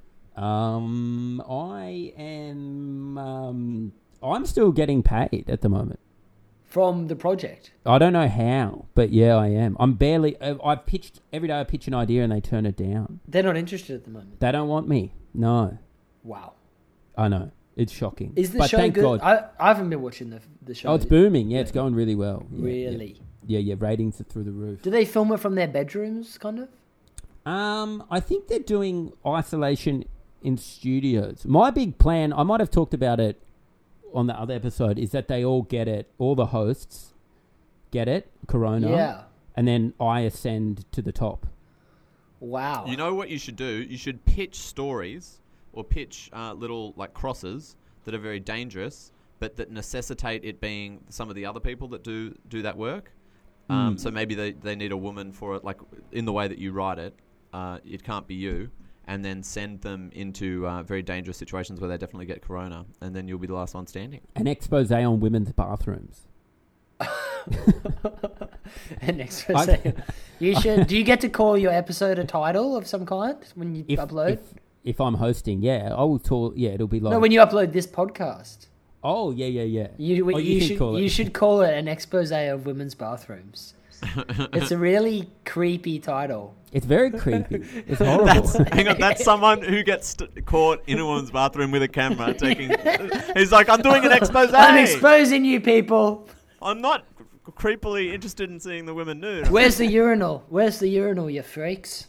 I am. I'm still getting paid at the moment. From the project? I don't know how, but yeah, I am. I'm barely. I've pitched every day. I pitch an idea and they turn it down. They're not interested at the moment. They don't want me. No, Wow. I know it's shocking. Is the but show thank good? God. I haven't been watching the show. Oh, it's booming. Yeah, it's going really well. Yeah, Really? Yeah. Ratings are through the roof. Do they film it from their bedrooms, kind of? I think they're doing isolation in studios. My big plan, I might have talked about it on the other episode, is that they all get it, all the hosts get it, Corona, Yeah. and then I ascend to the top. Wow. You know what you should do? You should pitch stories or pitch little like crosses that are very dangerous, but that necessitate it being some of the other people that do that work. So maybe they need a woman for it, like in the way that you write it. It can't be you. And then send them into very dangerous situations where they definitely get corona, and then you'll be the last one standing. An expose on women's bathrooms. An expose. You should. Do you get to call your episode a title of some kind when you upload? If I'm hosting, yeah, I will talk. Yeah, it'll be like. No, when you upload this podcast. Oh yeah. You should call it an expose of women's bathrooms. It's a really creepy title. It's very creepy. It's horrible. Hang on, that's someone who gets caught in a woman's bathroom with a camera taking. He's like, I'm doing an expose. I'm exposing you people. I'm not creepily interested in seeing the women nude. Where's the urinal? Where's the urinal, you freaks?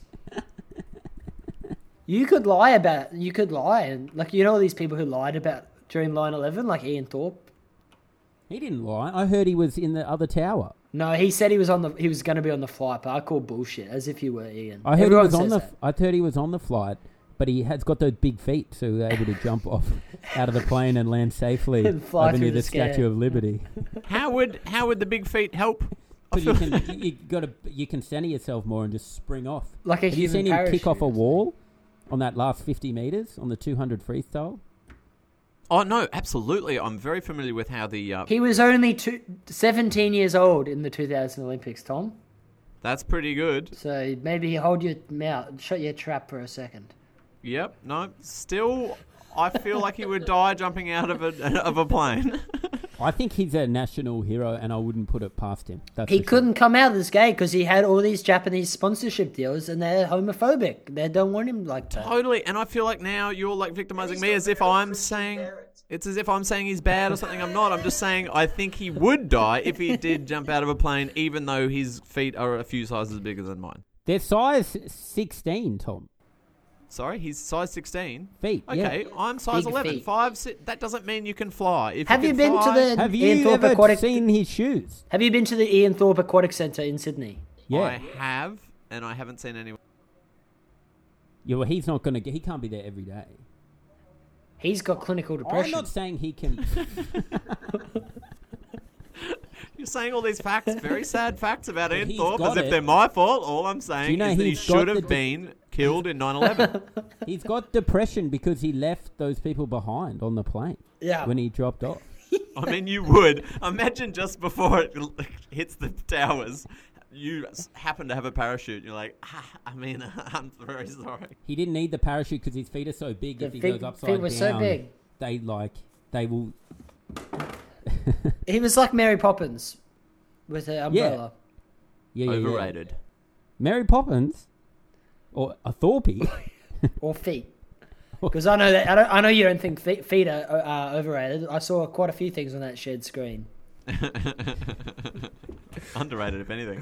You could lie, and like all these people who lied about during 9/11, like Ian Thorpe. He didn't lie. I heard he was in the other tower. No, he said he was going to be on the flight, but I call bullshit, as if you were Ian. I heard Everyone he was on says the. that. I heard he was on the flight, but he has got those big feet, so they're able to jump off out of the plane and land safely And fly over near through the the sky. Statue of Liberty. How would the big feet help? But you can center yourself more and just spring off. Like a Have you human seen him kick off a parachute. wall on that last 50 meters on the 200 freestyle? Oh no, absolutely. I'm very familiar with how the. He was only 17 years old in the 2000 Olympics, Tom. That's pretty good. So maybe hold your mouth, shut your trap for a second. Yep. No. Still, I feel like he would die jumping out of a plane. I think he's a national hero, and I wouldn't put it past him. That's He for sure. couldn't come out this gay because he had all these Japanese sponsorship deals, and they're homophobic. They don't want him like that. Totally. And I feel like now you're like victimizing me as if I'm saying. It's as if I'm saying he's bad or something. I'm not. I'm just saying I think he would die if he did jump out of a plane, even though his feet are a few sizes bigger than mine. They're size 16, Tom. Sorry, he's size 16. Feet. Okay, Yeah. I'm size Big 11. feet. 5, that doesn't mean you can fly. If Have you can been to fly, the Have Ian you Thorpe ever Aquatic? seen his shoes? Have you been to the Ian Thorpe Aquatic Centre in Sydney? Yeah. I have, and I haven't seen anyone. Yeah, well, he's not going to get... He can't be there every day. He's got clinical depression. I'm not saying he can... You're saying all these facts, very sad facts about Ian he's Thorpe, got as if it. they're my fault. All I'm saying know is that he he's got should the have been killed in 9/11. He's got depression because he left those people behind on the plane Yeah. when he dropped off. I mean, you would. Imagine just before it hits the towers, you happen to have a parachute. You're like, I'm very sorry. He didn't need the parachute because his feet are so big. The If he feet- goes upside feet were so down, big. they will... He was like Mary Poppins with her umbrella. Yeah. Overrated. Mary Poppins? Or a Thorpe? Or feet. Because I know that I know you don't think feet are overrated. I saw quite a few things on that shared screen. Underrated, if anything.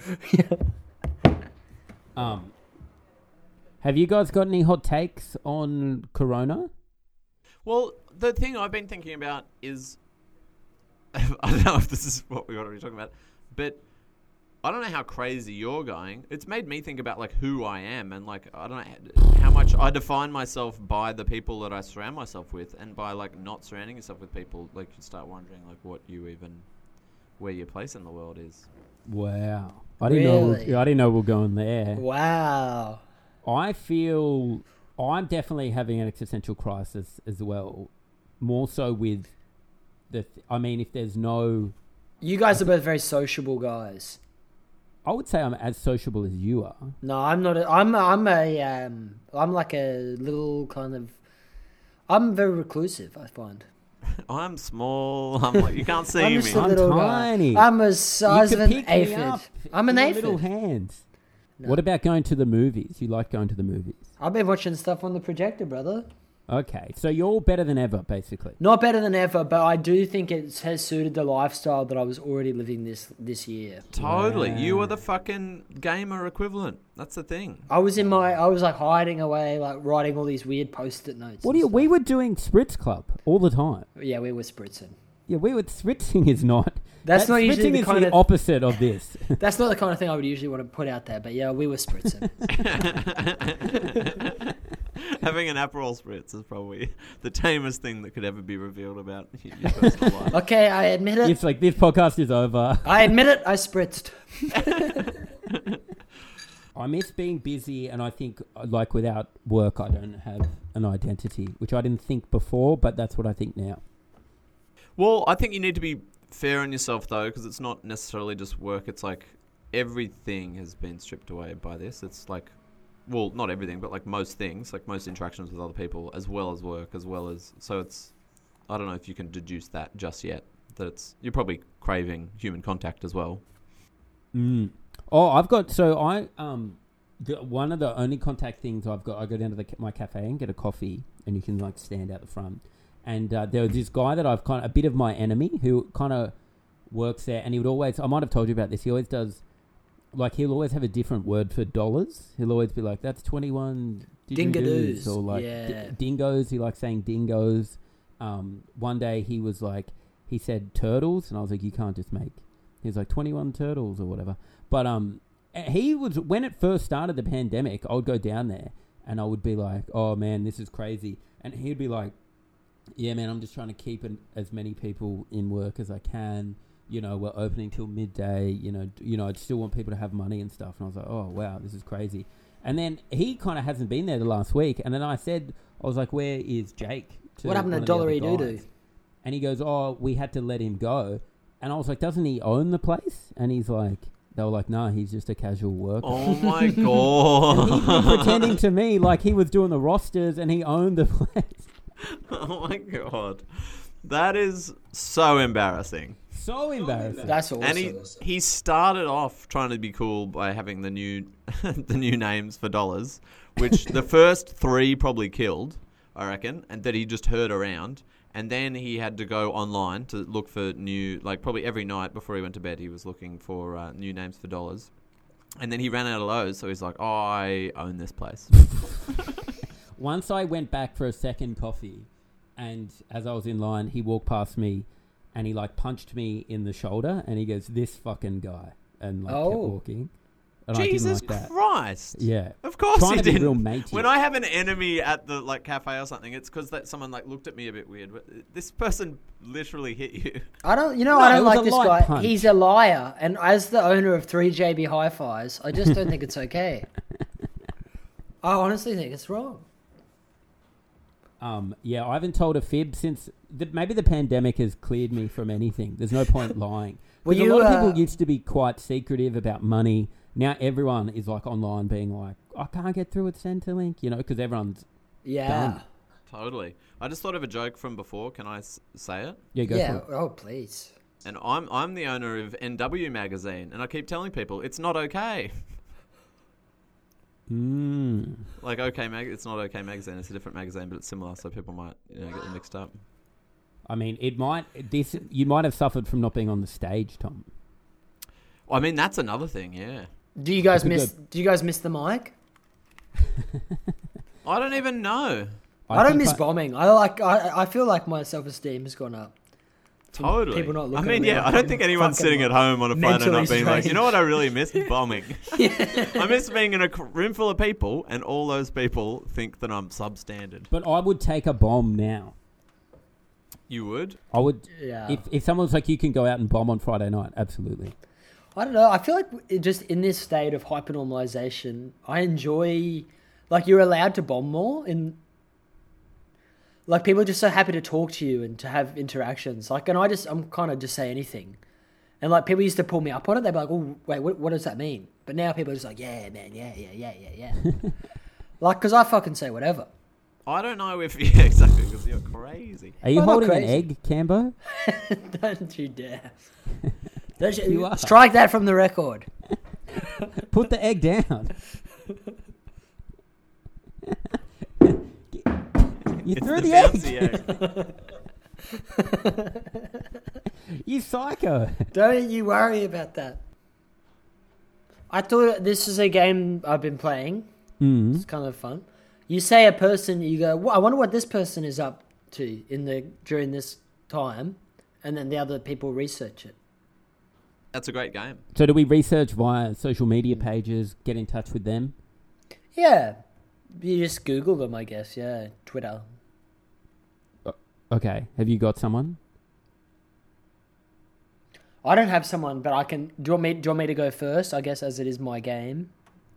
Have you guys got any hot takes on Corona? Well, the thing I've been thinking about is, I don't know if this is what we're already talking about, but I don't know how crazy you're going. It's made me think about like who I am and like I don't know how much I define myself by the people that I surround myself with, and by like not surrounding yourself with people, like you start wondering like where your place in the world is. Wow. I didn't know we were going there. Wow. I feel I'm definitely having an existential crisis as well. More so with if there's no... You guys are both very sociable guys. I would say I'm as sociable as you are. No, I'm not. I'm like a little kind of... I'm very reclusive, I find. I'm small. I'm like, you can't see I'm me. just a little tiny. guy. I'm as size You of could an pick me aphid. up I'm an in your aphid. little hands. No. What about going to the movies? You like going to the movies? I've been watching stuff on the projector, brother. Okay, so you're better than ever, basically. Not better than ever, but I do think it has suited the lifestyle that I was already living this year. Totally. Wow. You are the fucking gamer equivalent. That's the thing. I was like hiding away, like writing all these weird post-it notes. We were doing Spritz Club all the time. Yeah, we were spritzing. Yeah, we were spritzing is not. That's not usually spritzing the is kind the of opposite of this. That's not the kind of thing I would usually want to put out there, but yeah, we were spritzing. Having an Aperol Spritz is probably the tamest thing that could ever be revealed about your personal life. Okay, I admit it. It's like this podcast is over. I admit it. I spritzed. I miss being busy, and I think like without work, I don't have an identity, which I didn't think before, but that's what I think now. Well, I think you need to be fair on yourself, though, because it's not necessarily just work. It's like everything has been stripped away by this. It's like, well, not everything, but like most things, like most interactions with other people, as well as work, as well as... So it's... I don't know if you can deduce that just yet. That it's... You're probably craving human contact as well. Mm. Oh, I've got... So I... one of the only contact things I've got... I go down to my cafe and get a coffee, and you can like stand out the front. And there was this guy that I've kind of... A bit of my enemy who kind of works there, and he would always... I might have told you about this. He always does... Like, he'll always have a different word for dollars. He'll always be like, that's 21 Dingadoos. Or like Yeah. Dingoes. He likes saying dingoes. One day he was like... He said turtles, and I was like, you can't just make... He was like, 21 turtles or whatever. But he was... When it first started, the pandemic, I would go down there, and I would be like, oh, man, this is crazy. And he'd be like... Yeah, man, I'm just trying to keep as many people in work as I can. You know, we're opening till midday. You know, I still want people to have money and stuff. And I was like, oh, wow, this is crazy. And then he kind of hasn't been there the last week. And then I was like, where is Jake? What happened to Dollary Doo-Doo? And he goes, oh, we had to let him go. And I was like, doesn't he own the place? And he's like, they were like, no, he's just a casual worker. Oh, my God. And he'd been pretending to me like he was doing the rosters and he owned the place. Oh my God. That is so embarrassing. So embarrassing. That's awesome. And he started off trying to be cool by having the new the new names for dollars, which the first 3 probably killed, I reckon, and that he just heard around. And then he had to go online to look for new, like probably every night before he went to bed, he was looking for new names for dollars. And then he ran out of those, so he's like, oh, I own this place. Once I went back for a second coffee, and as I was in line, he walked past me, and he like punched me in the shoulder, and he goes, "This fucking guy," and like kept walking. And Jesus I didn't like that. Christ! Yeah, of course trying he to be didn't. real matey. When I have an enemy at the like cafe or something, it's because that someone like looked at me a bit weird. But this person literally hit you. I don't it like was a this light guy. punch. He's a liar, and as the owner of 3JB Hi-Fis, I just don't think it's okay. I honestly think it's wrong. Yeah, I haven't told a fib since maybe the pandemic has cleared me from anything. There's no point lying. Well, a lot of people used to be quite secretive about money. Now everyone is like online being like, I can't get through with Centrelink, you know, because everyone's done. Totally. I just thought of a joke from before. Can I say it? Yeah, go for it. Oh, please. And I'm the owner of NW magazine, and I keep telling people it's not okay. Like it's not OK magazine. It's a different magazine, but it's similar, so people might get them mixed up. I mean, you might have suffered from not being on the stage, Tom. I mean, that's another thing. Yeah. Do you guys miss the mic? I don't even know. I don't think miss bombing. I feel like my self-esteem has gone up. Totally. People not I looking mean, at me yeah, like I don't I'm think anyone's fucking, sitting at home on a Friday mentally night being like, you know what I strange. really miss? Bombing. I miss being in a room full of people and all those people think that I'm substandard. But I would take a bomb now. You would? I would. Yeah. If someone was like, you can go out and bomb on Friday night, absolutely. I don't know. I feel like just in this state of hypernormalization, I enjoy, like, you're allowed to bomb more. Like, people are just so happy to talk to you and to have interactions. Like, and I'm kind of just say anything. And, like, people used to pull me up on it. They'd be like, oh, wait, what does that mean? But now people are just like, yeah, man, yeah. Like, because I fucking say whatever. I don't know if... Yeah, exactly, because you're crazy. Are you I'm not holding an crazy. egg, Cambo? Don't you dare. Don't You are. Strike that from the record. Put the egg down. You It's threw the the bouncy egg. egg. You psycho. Don't you worry about that. I thought this is a game I've been playing. Mm. It's kind of fun. You say a person, you go, well, I wonder what this person is up to during this time, and then the other people research it. That's a great game. So do we research via social media pages, get in touch with them? Yeah, you just Google them, I guess. Yeah, Twitter. Okay. Have you got someone? I don't have someone, but I can. Do you want me to go first? I guess as it is my game.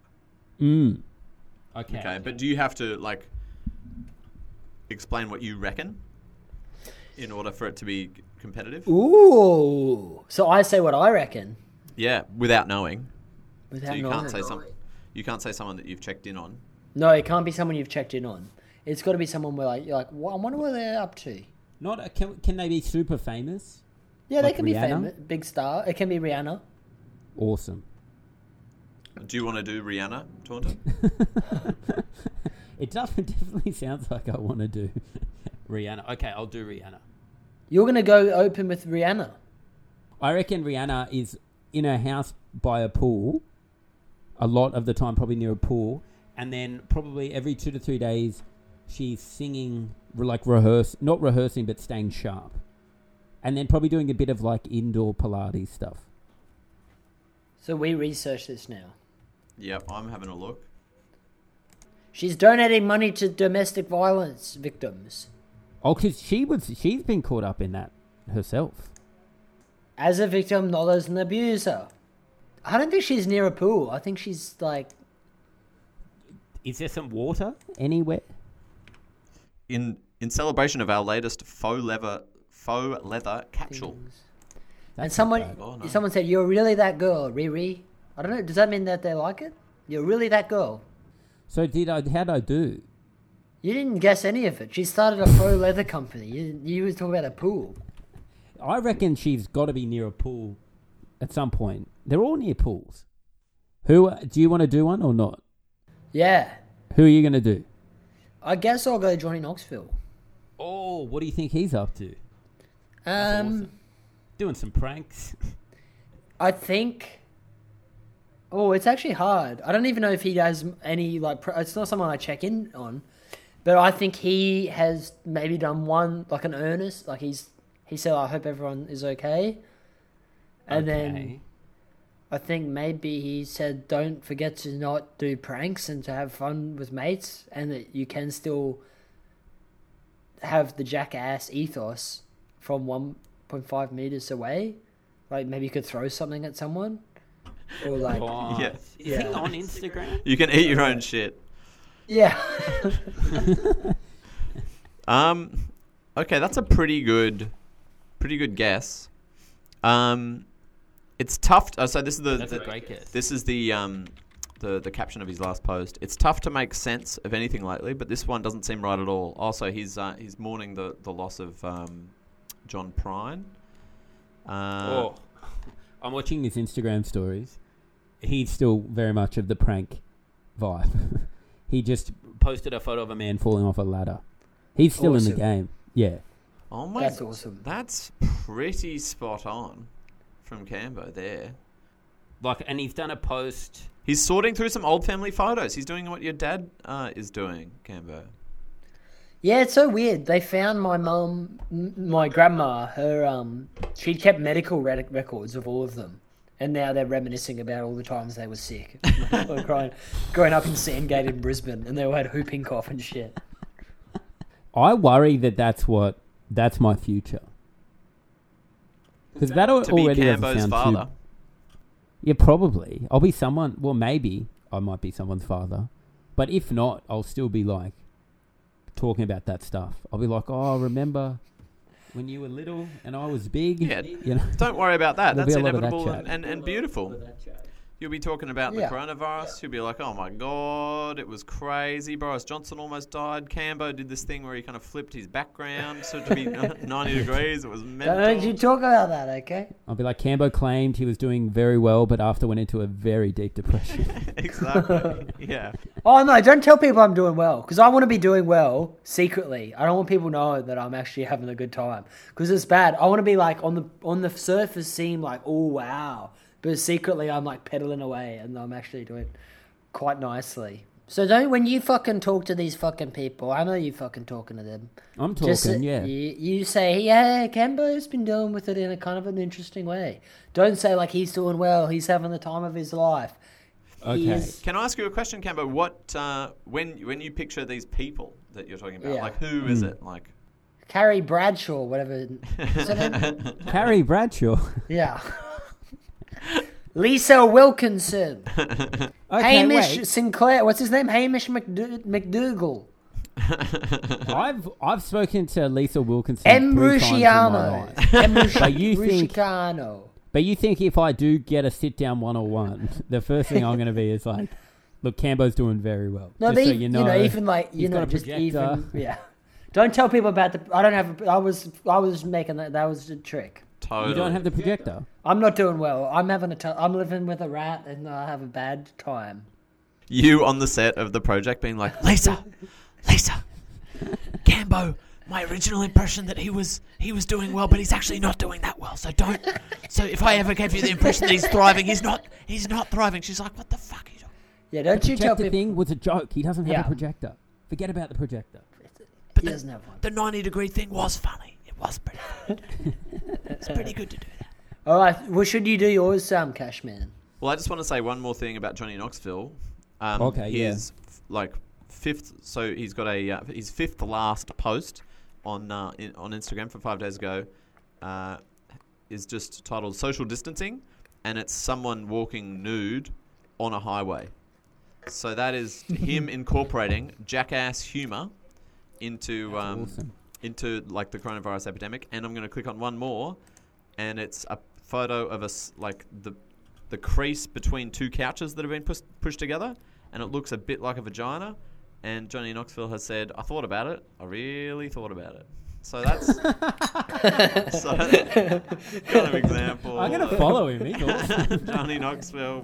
Okay, but do you have to, like, explain what you reckon in order for it to be competitive? Ooh. So I say what I reckon. Yeah, without knowing. Without So you knowing. can't say you can't say someone that you've checked in on. No, it can't be someone you've checked in on. It's got to be someone where you're like, well, I wonder what they're up to. Can they be super famous? Yeah, Like they can be Rihanna? famous, big star. It can be Rihanna. Awesome. Do you want to do Rihanna, Taunton? It definitely sounds like I want to do Rihanna. Okay, I'll do Rihanna. You're gonna go open with Rihanna. I reckon Rihanna is in her house by a pool, a lot of the time, probably near a pool, and then probably every 2 to 3 days, she's singing, like not rehearsing, but staying sharp, and then probably doing a bit of like indoor Pilates stuff. So we research this now. Yep, I'm having a look. She's donating money to domestic violence victims. Oh, because she's been caught up in that herself. As a victim, not as an abuser. I don't think she's near a pool. I think she's like... Is there some water anywhere? In celebration of our latest faux leather capsule. And someone Oh, no. someone said, you're really that girl, Riri. I don't know, does that mean that they like it? You're really that girl. So how'd I do? You didn't guess any of it. She started a faux leather company. You were talking about a pool. I reckon she's got to be near a pool at some point. They're all near pools. Do you want to do one or not? Yeah. Who are you going to do? I guess I'll go Johnny Knoxville. Oh, what do you think he's up to? Awesome. Doing some pranks. I think... Oh, it's actually hard. I don't even know if he has any, like... It's not someone I check in on. But I think he has maybe done one, like an earnest. Like he said, I hope everyone is okay. And then I think maybe he said, don't forget to not do pranks and to have fun with mates. And that you can still have the jackass ethos from 1.5 meters away. Like maybe you could throw something at someone. Or like... Yeah. Is he on Instagram? You can eat your own shit. Yeah. Okay, that's a pretty good guess. It's tough. So this is That's a great guess. This is the caption of his last post. It's tough to make sense of anything lately, but this one doesn't seem right at all. Also, he's mourning the loss of John Prine. I'm watching his Instagram stories. He's still very much of the prank vibe. He just posted a photo of a man falling off a ladder. He's still in the game. Yeah. Oh my! That's awesome. That's pretty spot on from Cambo there. Like, and he's done a post. He's sorting through some old family photos. He's doing what your dad is doing, Cambo. Yeah, it's so weird. They found my my grandma, she'd kept medical records of all of them. And now they're reminiscing about all the times they were sick. growing up in Sandgate in Brisbane, and they all had whooping cough and shit. I worry that's my future. Because that To be already doesn't Cambo's sound father. too... Yeah, probably. I'll be someone... Well, maybe I might be someone's father. But if not, I'll still be like... talking about that stuff. I'll be like, oh, remember when you were little and I was big? Yeah, you know? don't worry about that. There'll That's be a lot of that inevitable chat. and beautiful. You'll be talking about the Yeah. coronavirus. You'll be like, oh my God, it was crazy. Boris Johnson almost died. Cambo did this thing where he kind of flipped his background so to be 90 degrees. It was mental. Don't you talk about that, okay? I'll be like, Cambo claimed he was doing very well, but after went into a very deep depression. Exactly. Yeah. Oh, no, don't tell people I'm doing well. Because I want to be doing well secretly. I don't want people to know that I'm actually having a good time. Because it's bad. I want to be like, on the surface seem like, oh, wow. But secretly, I'm like pedaling away, and I'm actually doing quite nicely. So when you fucking talk to these fucking people, I know you fucking talking to them. I'm talking, yeah. You say, yeah, Cambo's been dealing with it in a kind of an interesting way. Don't say like he's doing well, he's having the time of his life. Okay. Can I ask you a question, Cambo? What when you picture these people that you're talking about, Yeah. like who is it? Like Carrie Bradshaw, whatever. Is that it? Carrie Bradshaw. Yeah. Lisa Wilkinson. Okay, Hamish wait. Sinclair. What's his name? Hamish McDougal. I've spoken to Lisa Wilkinson 3 times in my life. But you think- Embruciano. But you think if I do get a sit-down 101, the first thing I'm going to be is like, look, Cambo's doing very well. No, Just but so you know, even like, you he's got know, a just projector. even, yeah. Don't tell people about I don't have, I was making that was a trick. totally. You don't have the projector? I'm not doing well. I'm living with a rat and I have a bad time. You on the set of the project being like, Lisa, Cambo, my original impression that he was doing well, but he's actually not doing that well. So don't. So if I ever gave you the impression that he's thriving, he's not thriving. She's like, what the fuck are you doing? Yeah, don't you tell Projector people. thing was a joke. He doesn't have Yeah. a projector. Forget about the projector. He doesn't have one. The 90-degree thing was funny. It was pretty good. It's pretty good to do that. All right, well, should you do yours, Cashman? Well, I just want to say one more thing about Johnny Knoxville. Okay, yeah. His like fifth. So he's got his fifth last post on Instagram from 5 days ago. Is just titled "Social Distancing," and it's someone walking nude on a highway. So that is him incorporating jackass humor into Awesome. into like the coronavirus epidemic. And I'm going to click on one more, and it's a photo of like the crease between two couches that have been pushed together, and it looks a bit like a vagina. And Johnny Knoxville has said, "I thought about it. I really thought about it." So that's kind of example. I'm going to follow him. He's awesome. Johnny Knoxville.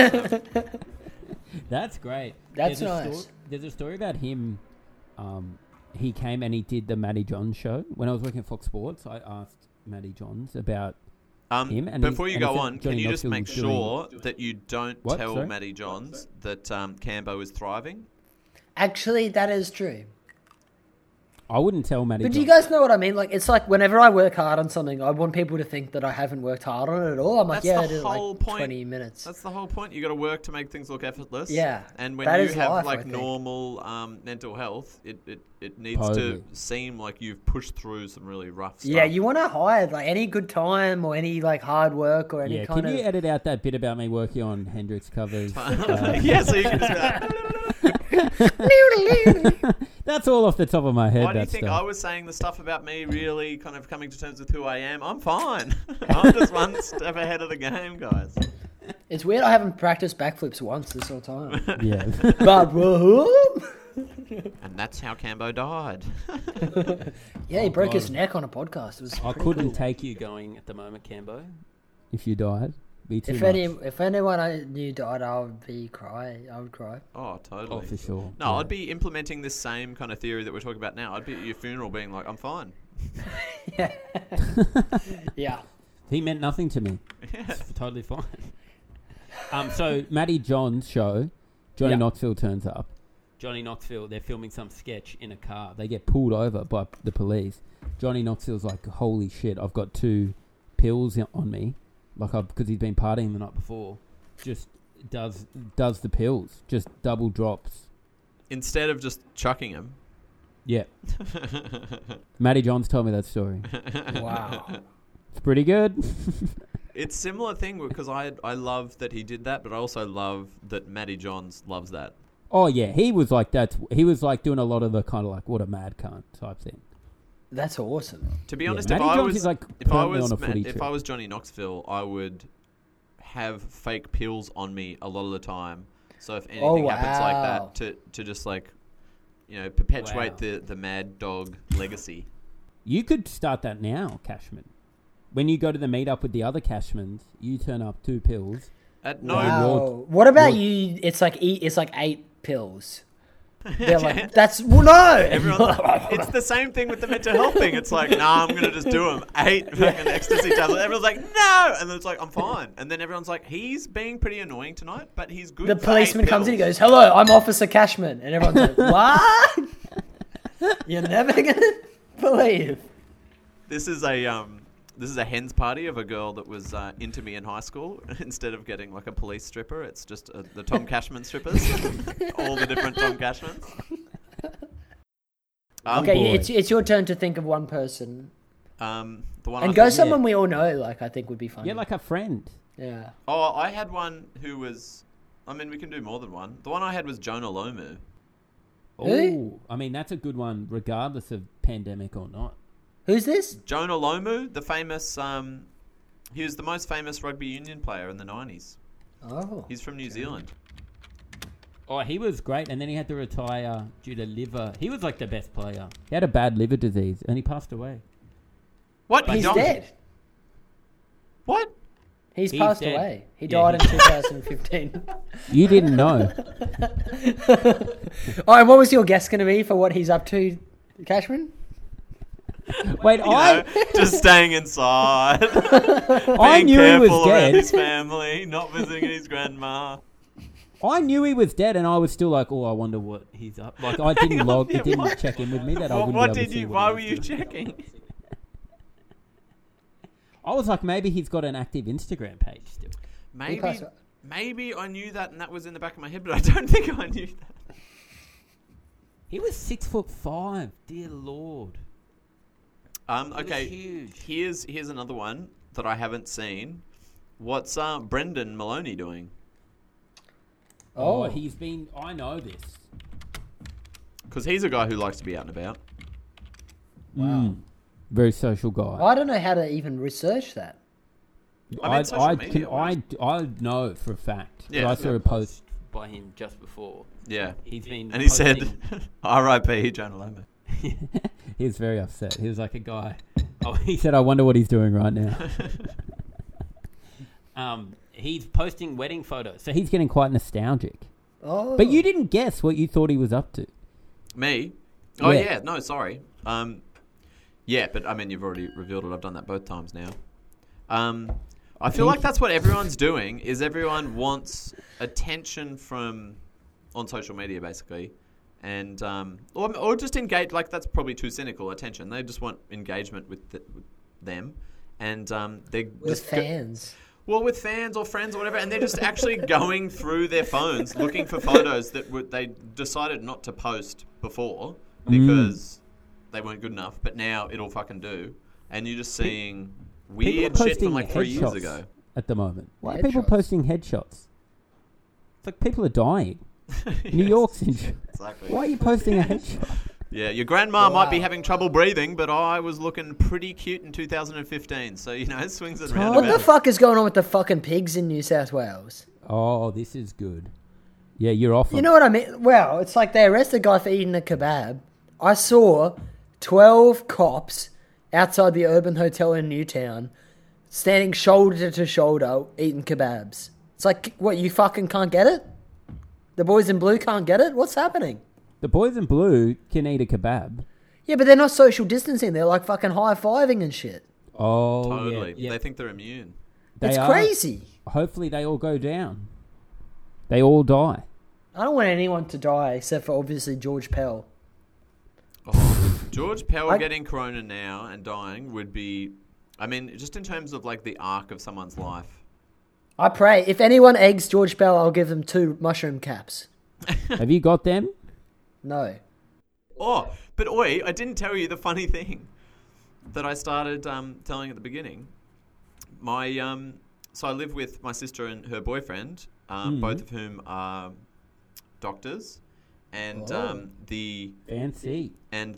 That's great. That's There's a nice. There's a story about him. He came and he did the Matty Johns show. When I was working at Fox Sports, I asked Matty Johns about him. And Before you and he go said on, can Johnny you just Knoxville make was doing- sure that you don't What? tell Sorry? Matty Johns that Cambo is thriving? Actually, that is true. I wouldn't tell Matty But do Johns. you guys know what I mean? Like, it's like whenever I work hard on something, I want people to think that I haven't worked hard on it at all. I'm like, That's yeah, the I did it whole like point. 20 minutes. That's the whole point. You got to work to make things look effortless. Yeah, And when that you is have life, I like think. normal mental health, it needs Totally. to seem like you've pushed through some really rough stuff. Yeah, you want to hide like any good time or any like hard work or any Yeah, kind can you of. edit out that bit about me working on Hendrix covers? Yeah, so you can just be like, That's all off the top of my head. why do you that think stuff. I was saying the stuff about me really kind of coming to terms with who I am? I'm fine. I'm just one step ahead of the game, guys. It's weird. I haven't practiced backflips once this whole time. Yeah. But whoop. And that's how Cambo died. Yeah, he broke his God. neck on a podcast. It was. I pretty couldn't cool. take you going at the moment, Cambo. If you died, be too If much. if anyone I knew died, I would cry. Oh, totally. Oh, for sure. No, Yeah. I'd be implementing this same kind of theory that we're talking about now. I'd be at your funeral being like, I'm fine. Yeah. He meant nothing to me. It's totally fine. So Matty John's show, Johnny Yeah. Knoxville turns up. Johnny Knoxville, they're filming some sketch in a car. They get pulled over by the police. Johnny Knoxville's like, holy shit, I've got 2 pills on me. Like, because he's been partying the night before. Just does the pills. Just double drops. Instead of just chucking him. Yeah. Matty Johns told me that story. Wow. It's pretty good. It's similar thing because I love that he did that, but I also love that Matty Johns loves that. Oh yeah, he was like that. He was like doing a lot of the kind of like what a mad cunt type thing. That's awesome. To be Yeah, honest, Matty Johns is like if I permanently was on a footy if trip. I was Johnny Knoxville, I would have fake pills on me a lot of the time. So if anything happens like wow. that, to just like, you know, perpetuate Wow. the Mad Dog legacy. You could start that now, Cashman. When you go to the meetup with the other Cashmans, you turn up 2 pills. At no, Wow. What about you? It's like 8 pills. They're like, that's well, no. everyone, it's the same thing with the mental health thing. It's like, nah, I'm gonna just do them 8 fucking ecstasy tablets. Everyone's like, no, and then it's like, I'm fine. And then everyone's like, he's being pretty annoying tonight, but he's good. The for policeman 8 comes in, he pills. goes, "Hello, I'm Officer Cashman," and everyone's like, "What? You're never gonna believe." This is a hen's party of a girl that was into me in high school. Instead of getting like a police stripper, it's just the Tom Cashman strippers. All the different Tom Cashmans. Okay, boy. it's your turn to think of one person, The one and I go thought- someone we all know. Like I think would be funny. Yeah, like a friend. Yeah. Oh, I had one who was. I mean, we can do more than one. The one I had was Jonah Lomu. Who? Oh, I mean that's a good one, regardless of pandemic or not. Who's this? Jonah Lomu, the famous. He was the most famous rugby union player in the 90s. Oh. He's from New Zealand. Oh, he was great, and then he had to retire due to liver. He was like the best player. He had a bad liver disease, and he passed away. What? He's Don't- dead. What? He's He's passed dead. away. He Yeah, died in 2015. You didn't know. Oh, and what was your guess going to be for what he's up to, Cashman? Wait, You know, just staying inside. I being knew he was careful around dead. his family, not visiting his grandma. I knew he was dead, and I was still like, "Oh, I wonder what he's up." Like I didn't log, it didn't check in with me that I wouldn't What be able did to see you? what Why he were was you doing. checking? I was like, maybe he's got an active Instagram page still. Maybe I knew that, and that was in the back of my head, but I don't think I knew that. He was 6'5". Dear Lord. Okay. Huge. Here's another one that I haven't seen. What's Brendan Maloney doing? Oh, he's been. I know this. Because he's a guy who likes to be out and about. Wow. Very social guy. I don't know how to even research that. I mean, social media, I know for a fact. Yeah, Yeah, I saw yeah. a post by him just before. Yeah. He's been. And he said, posting- R.I.P. Jonah Lomu. He was very upset. He was like a guy. Oh, he said, "I wonder what he's doing right now." He's posting wedding photos, so he's getting quite nostalgic. Oh. But you didn't guess what you thought he was up to. Me? Oh, Yeah. yeah. No, sorry. Yeah, but I mean, you've already revealed it. I've done that both times now. I feel like that's what everyone's doing, is everyone wants attention from on social media, basically. And or just engage, like that's probably too cynical, attention. They just want engagement with them. And they're With just fans. Well, with fans or friends or whatever, and they're just actually going through their phones looking for photos that they decided not to post before because they weren't good enough, but now it'll fucking do. And you're just seeing weird People are shit from posting like 3 years headshots ago. at the moment. Why are people Headshots. posting headshots? It's like people are dying. New York's in. Exactly. Why are you posting a headshot? Yeah, your grandma might be Wow. having trouble breathing, but I was looking pretty cute in 2015. So, you know, it swings and What roundabouts. the fuck is going on with the fucking pigs in New South Wales? Oh, this is good. Yeah, you're off. You know what I mean? Well, it's like they arrested a guy for eating a kebab. I saw 12 cops outside the Urban Hotel in Newtown standing shoulder to shoulder eating kebabs. It's like, what, you fucking can't get it? The boys in blue can't get it? What's happening? The boys in blue can eat a kebab. Yeah, but they're not social distancing. They're like fucking high-fiving and shit. Oh, Totally. Yeah, They think they're immune. They It's are. crazy. Hopefully they all go down. They all die. I don't want anyone to die except for obviously George Pell. Oh, George Pell I- getting corona now and dying would be, I mean, just in terms of like the arc of someone's life. I pray if anyone eggs George Pell, I'll give them 2 mushroom caps. Have you got them? No. Oh, but oi, I didn't tell you the funny thing that I started telling at the beginning. So I live with my sister and her boyfriend, both of whom are doctors, and Fancy. and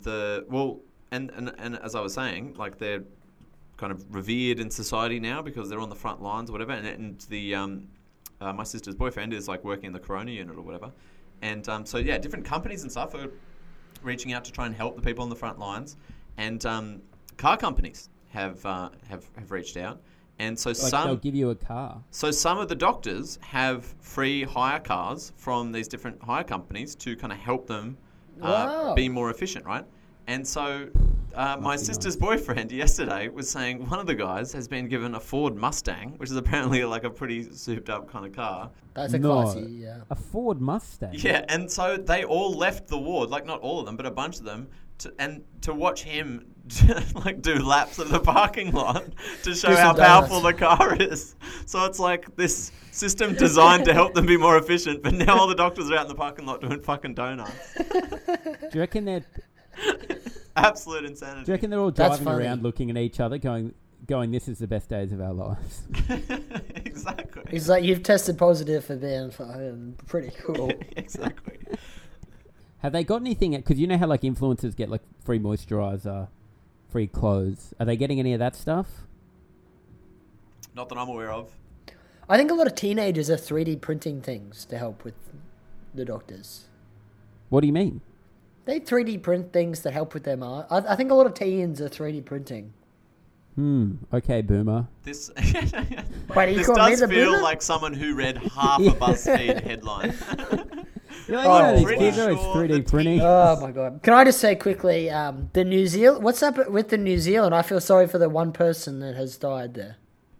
as I was saying, like they're kind of revered in society now because they're on the front lines or whatever. And the my sister's boyfriend is like working in the corona unit or whatever. And so yeah, different companies and stuff are reaching out to try and help the people on the front lines, and car companies have reached out. And so They'll give you a car. So some of the doctors have free hire cars from these different hire companies to kind of help them be more efficient, right? And so my sister's boyfriend yesterday was saying one of the guys has been given a Ford Mustang, which is apparently like a pretty souped up kind of car. That's a classy, yeah. A Ford Mustang. Yeah, and so they all left the ward, like not all of them, but a bunch of them, to watch him like do laps of the parking lot to show how powerful the car is. So it's like this system designed to help them be more efficient, but now all the doctors are out in the parking lot doing fucking donuts. Do you reckon they're Absolute insanity. Do you reckon they're all driving around looking at each other going, this is the best days of our lives? Exactly. He's like, you've tested positive for being fucking pretty cool. Exactly. Have they got anything? Because you know how like influencers get like free moisturizer, free clothes. Are they getting any of that stuff? Not that I'm aware of. I think a lot of teenagers are 3D printing things to help with the doctors. What do you mean? They 3D print things that help with them art. I think a lot of teens are 3D printing. Okay, boomer. This Wait, this does feel like someone who read half a BuzzFeed headline. You're like, pretty these kids are sure 3D printing. Oh my god! Can I just say quickly, the New Zealand? What's up with the New Zealand? I feel sorry for the one person that has died there.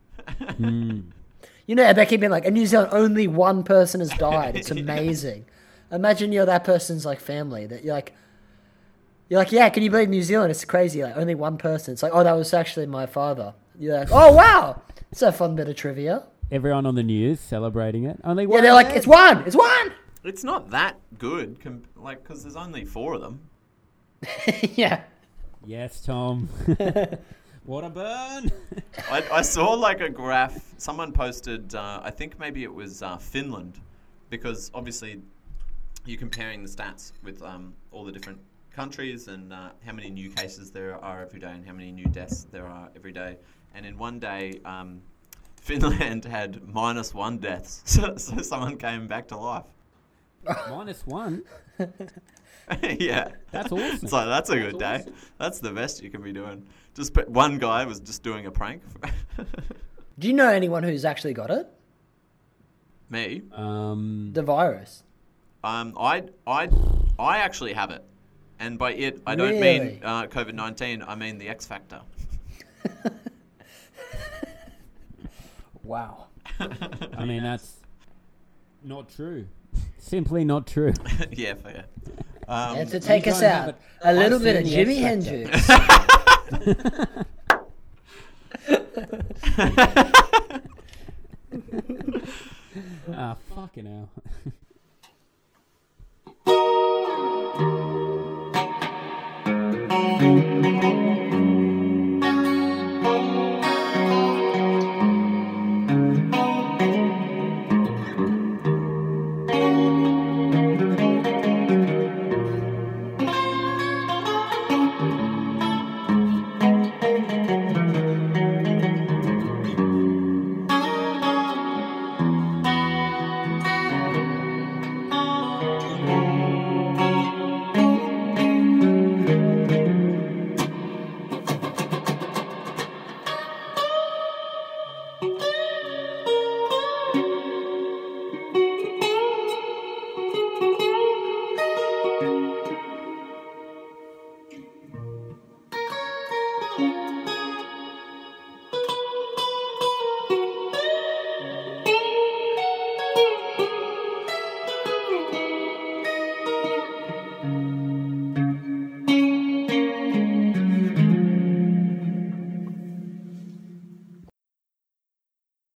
You know, they keep being like, in New Zealand, only one person has died. It's amazing. Imagine you're that person's like family that you're like, yeah, can you believe New Zealand? It's crazy. Like only one person. It's like, oh, that was actually my father. You're like, oh wow, it's a fun bit of trivia. Everyone on the news celebrating it. Only one. Yeah, they're like, it's one. It's not that good, because there's only 4 of them. Yeah. Yes, Tom. What a burn! I saw like a graph. Someone posted. I think maybe it was Finland, because obviously you're comparing the stats with all the different countries and how many new cases there are every day and how many new deaths there are every day. And in one day, Finland had -1 deaths. So someone came back to life. -1? Yeah. That's awesome. It's like, that's a good day. Awesome. That's the best you can be doing. One guy was just doing a prank. Do you know anyone who's actually got it? Me? The virus. I actually have it. And by it, I don't Really? mean COVID-19, I mean the X Factor. Wow. I mean, that's not true. Simply not true. Yeah, fair. And to take you us don't have out, it. a little I've bit of seen the Jimi X Hendrix. Ah, fucking hell.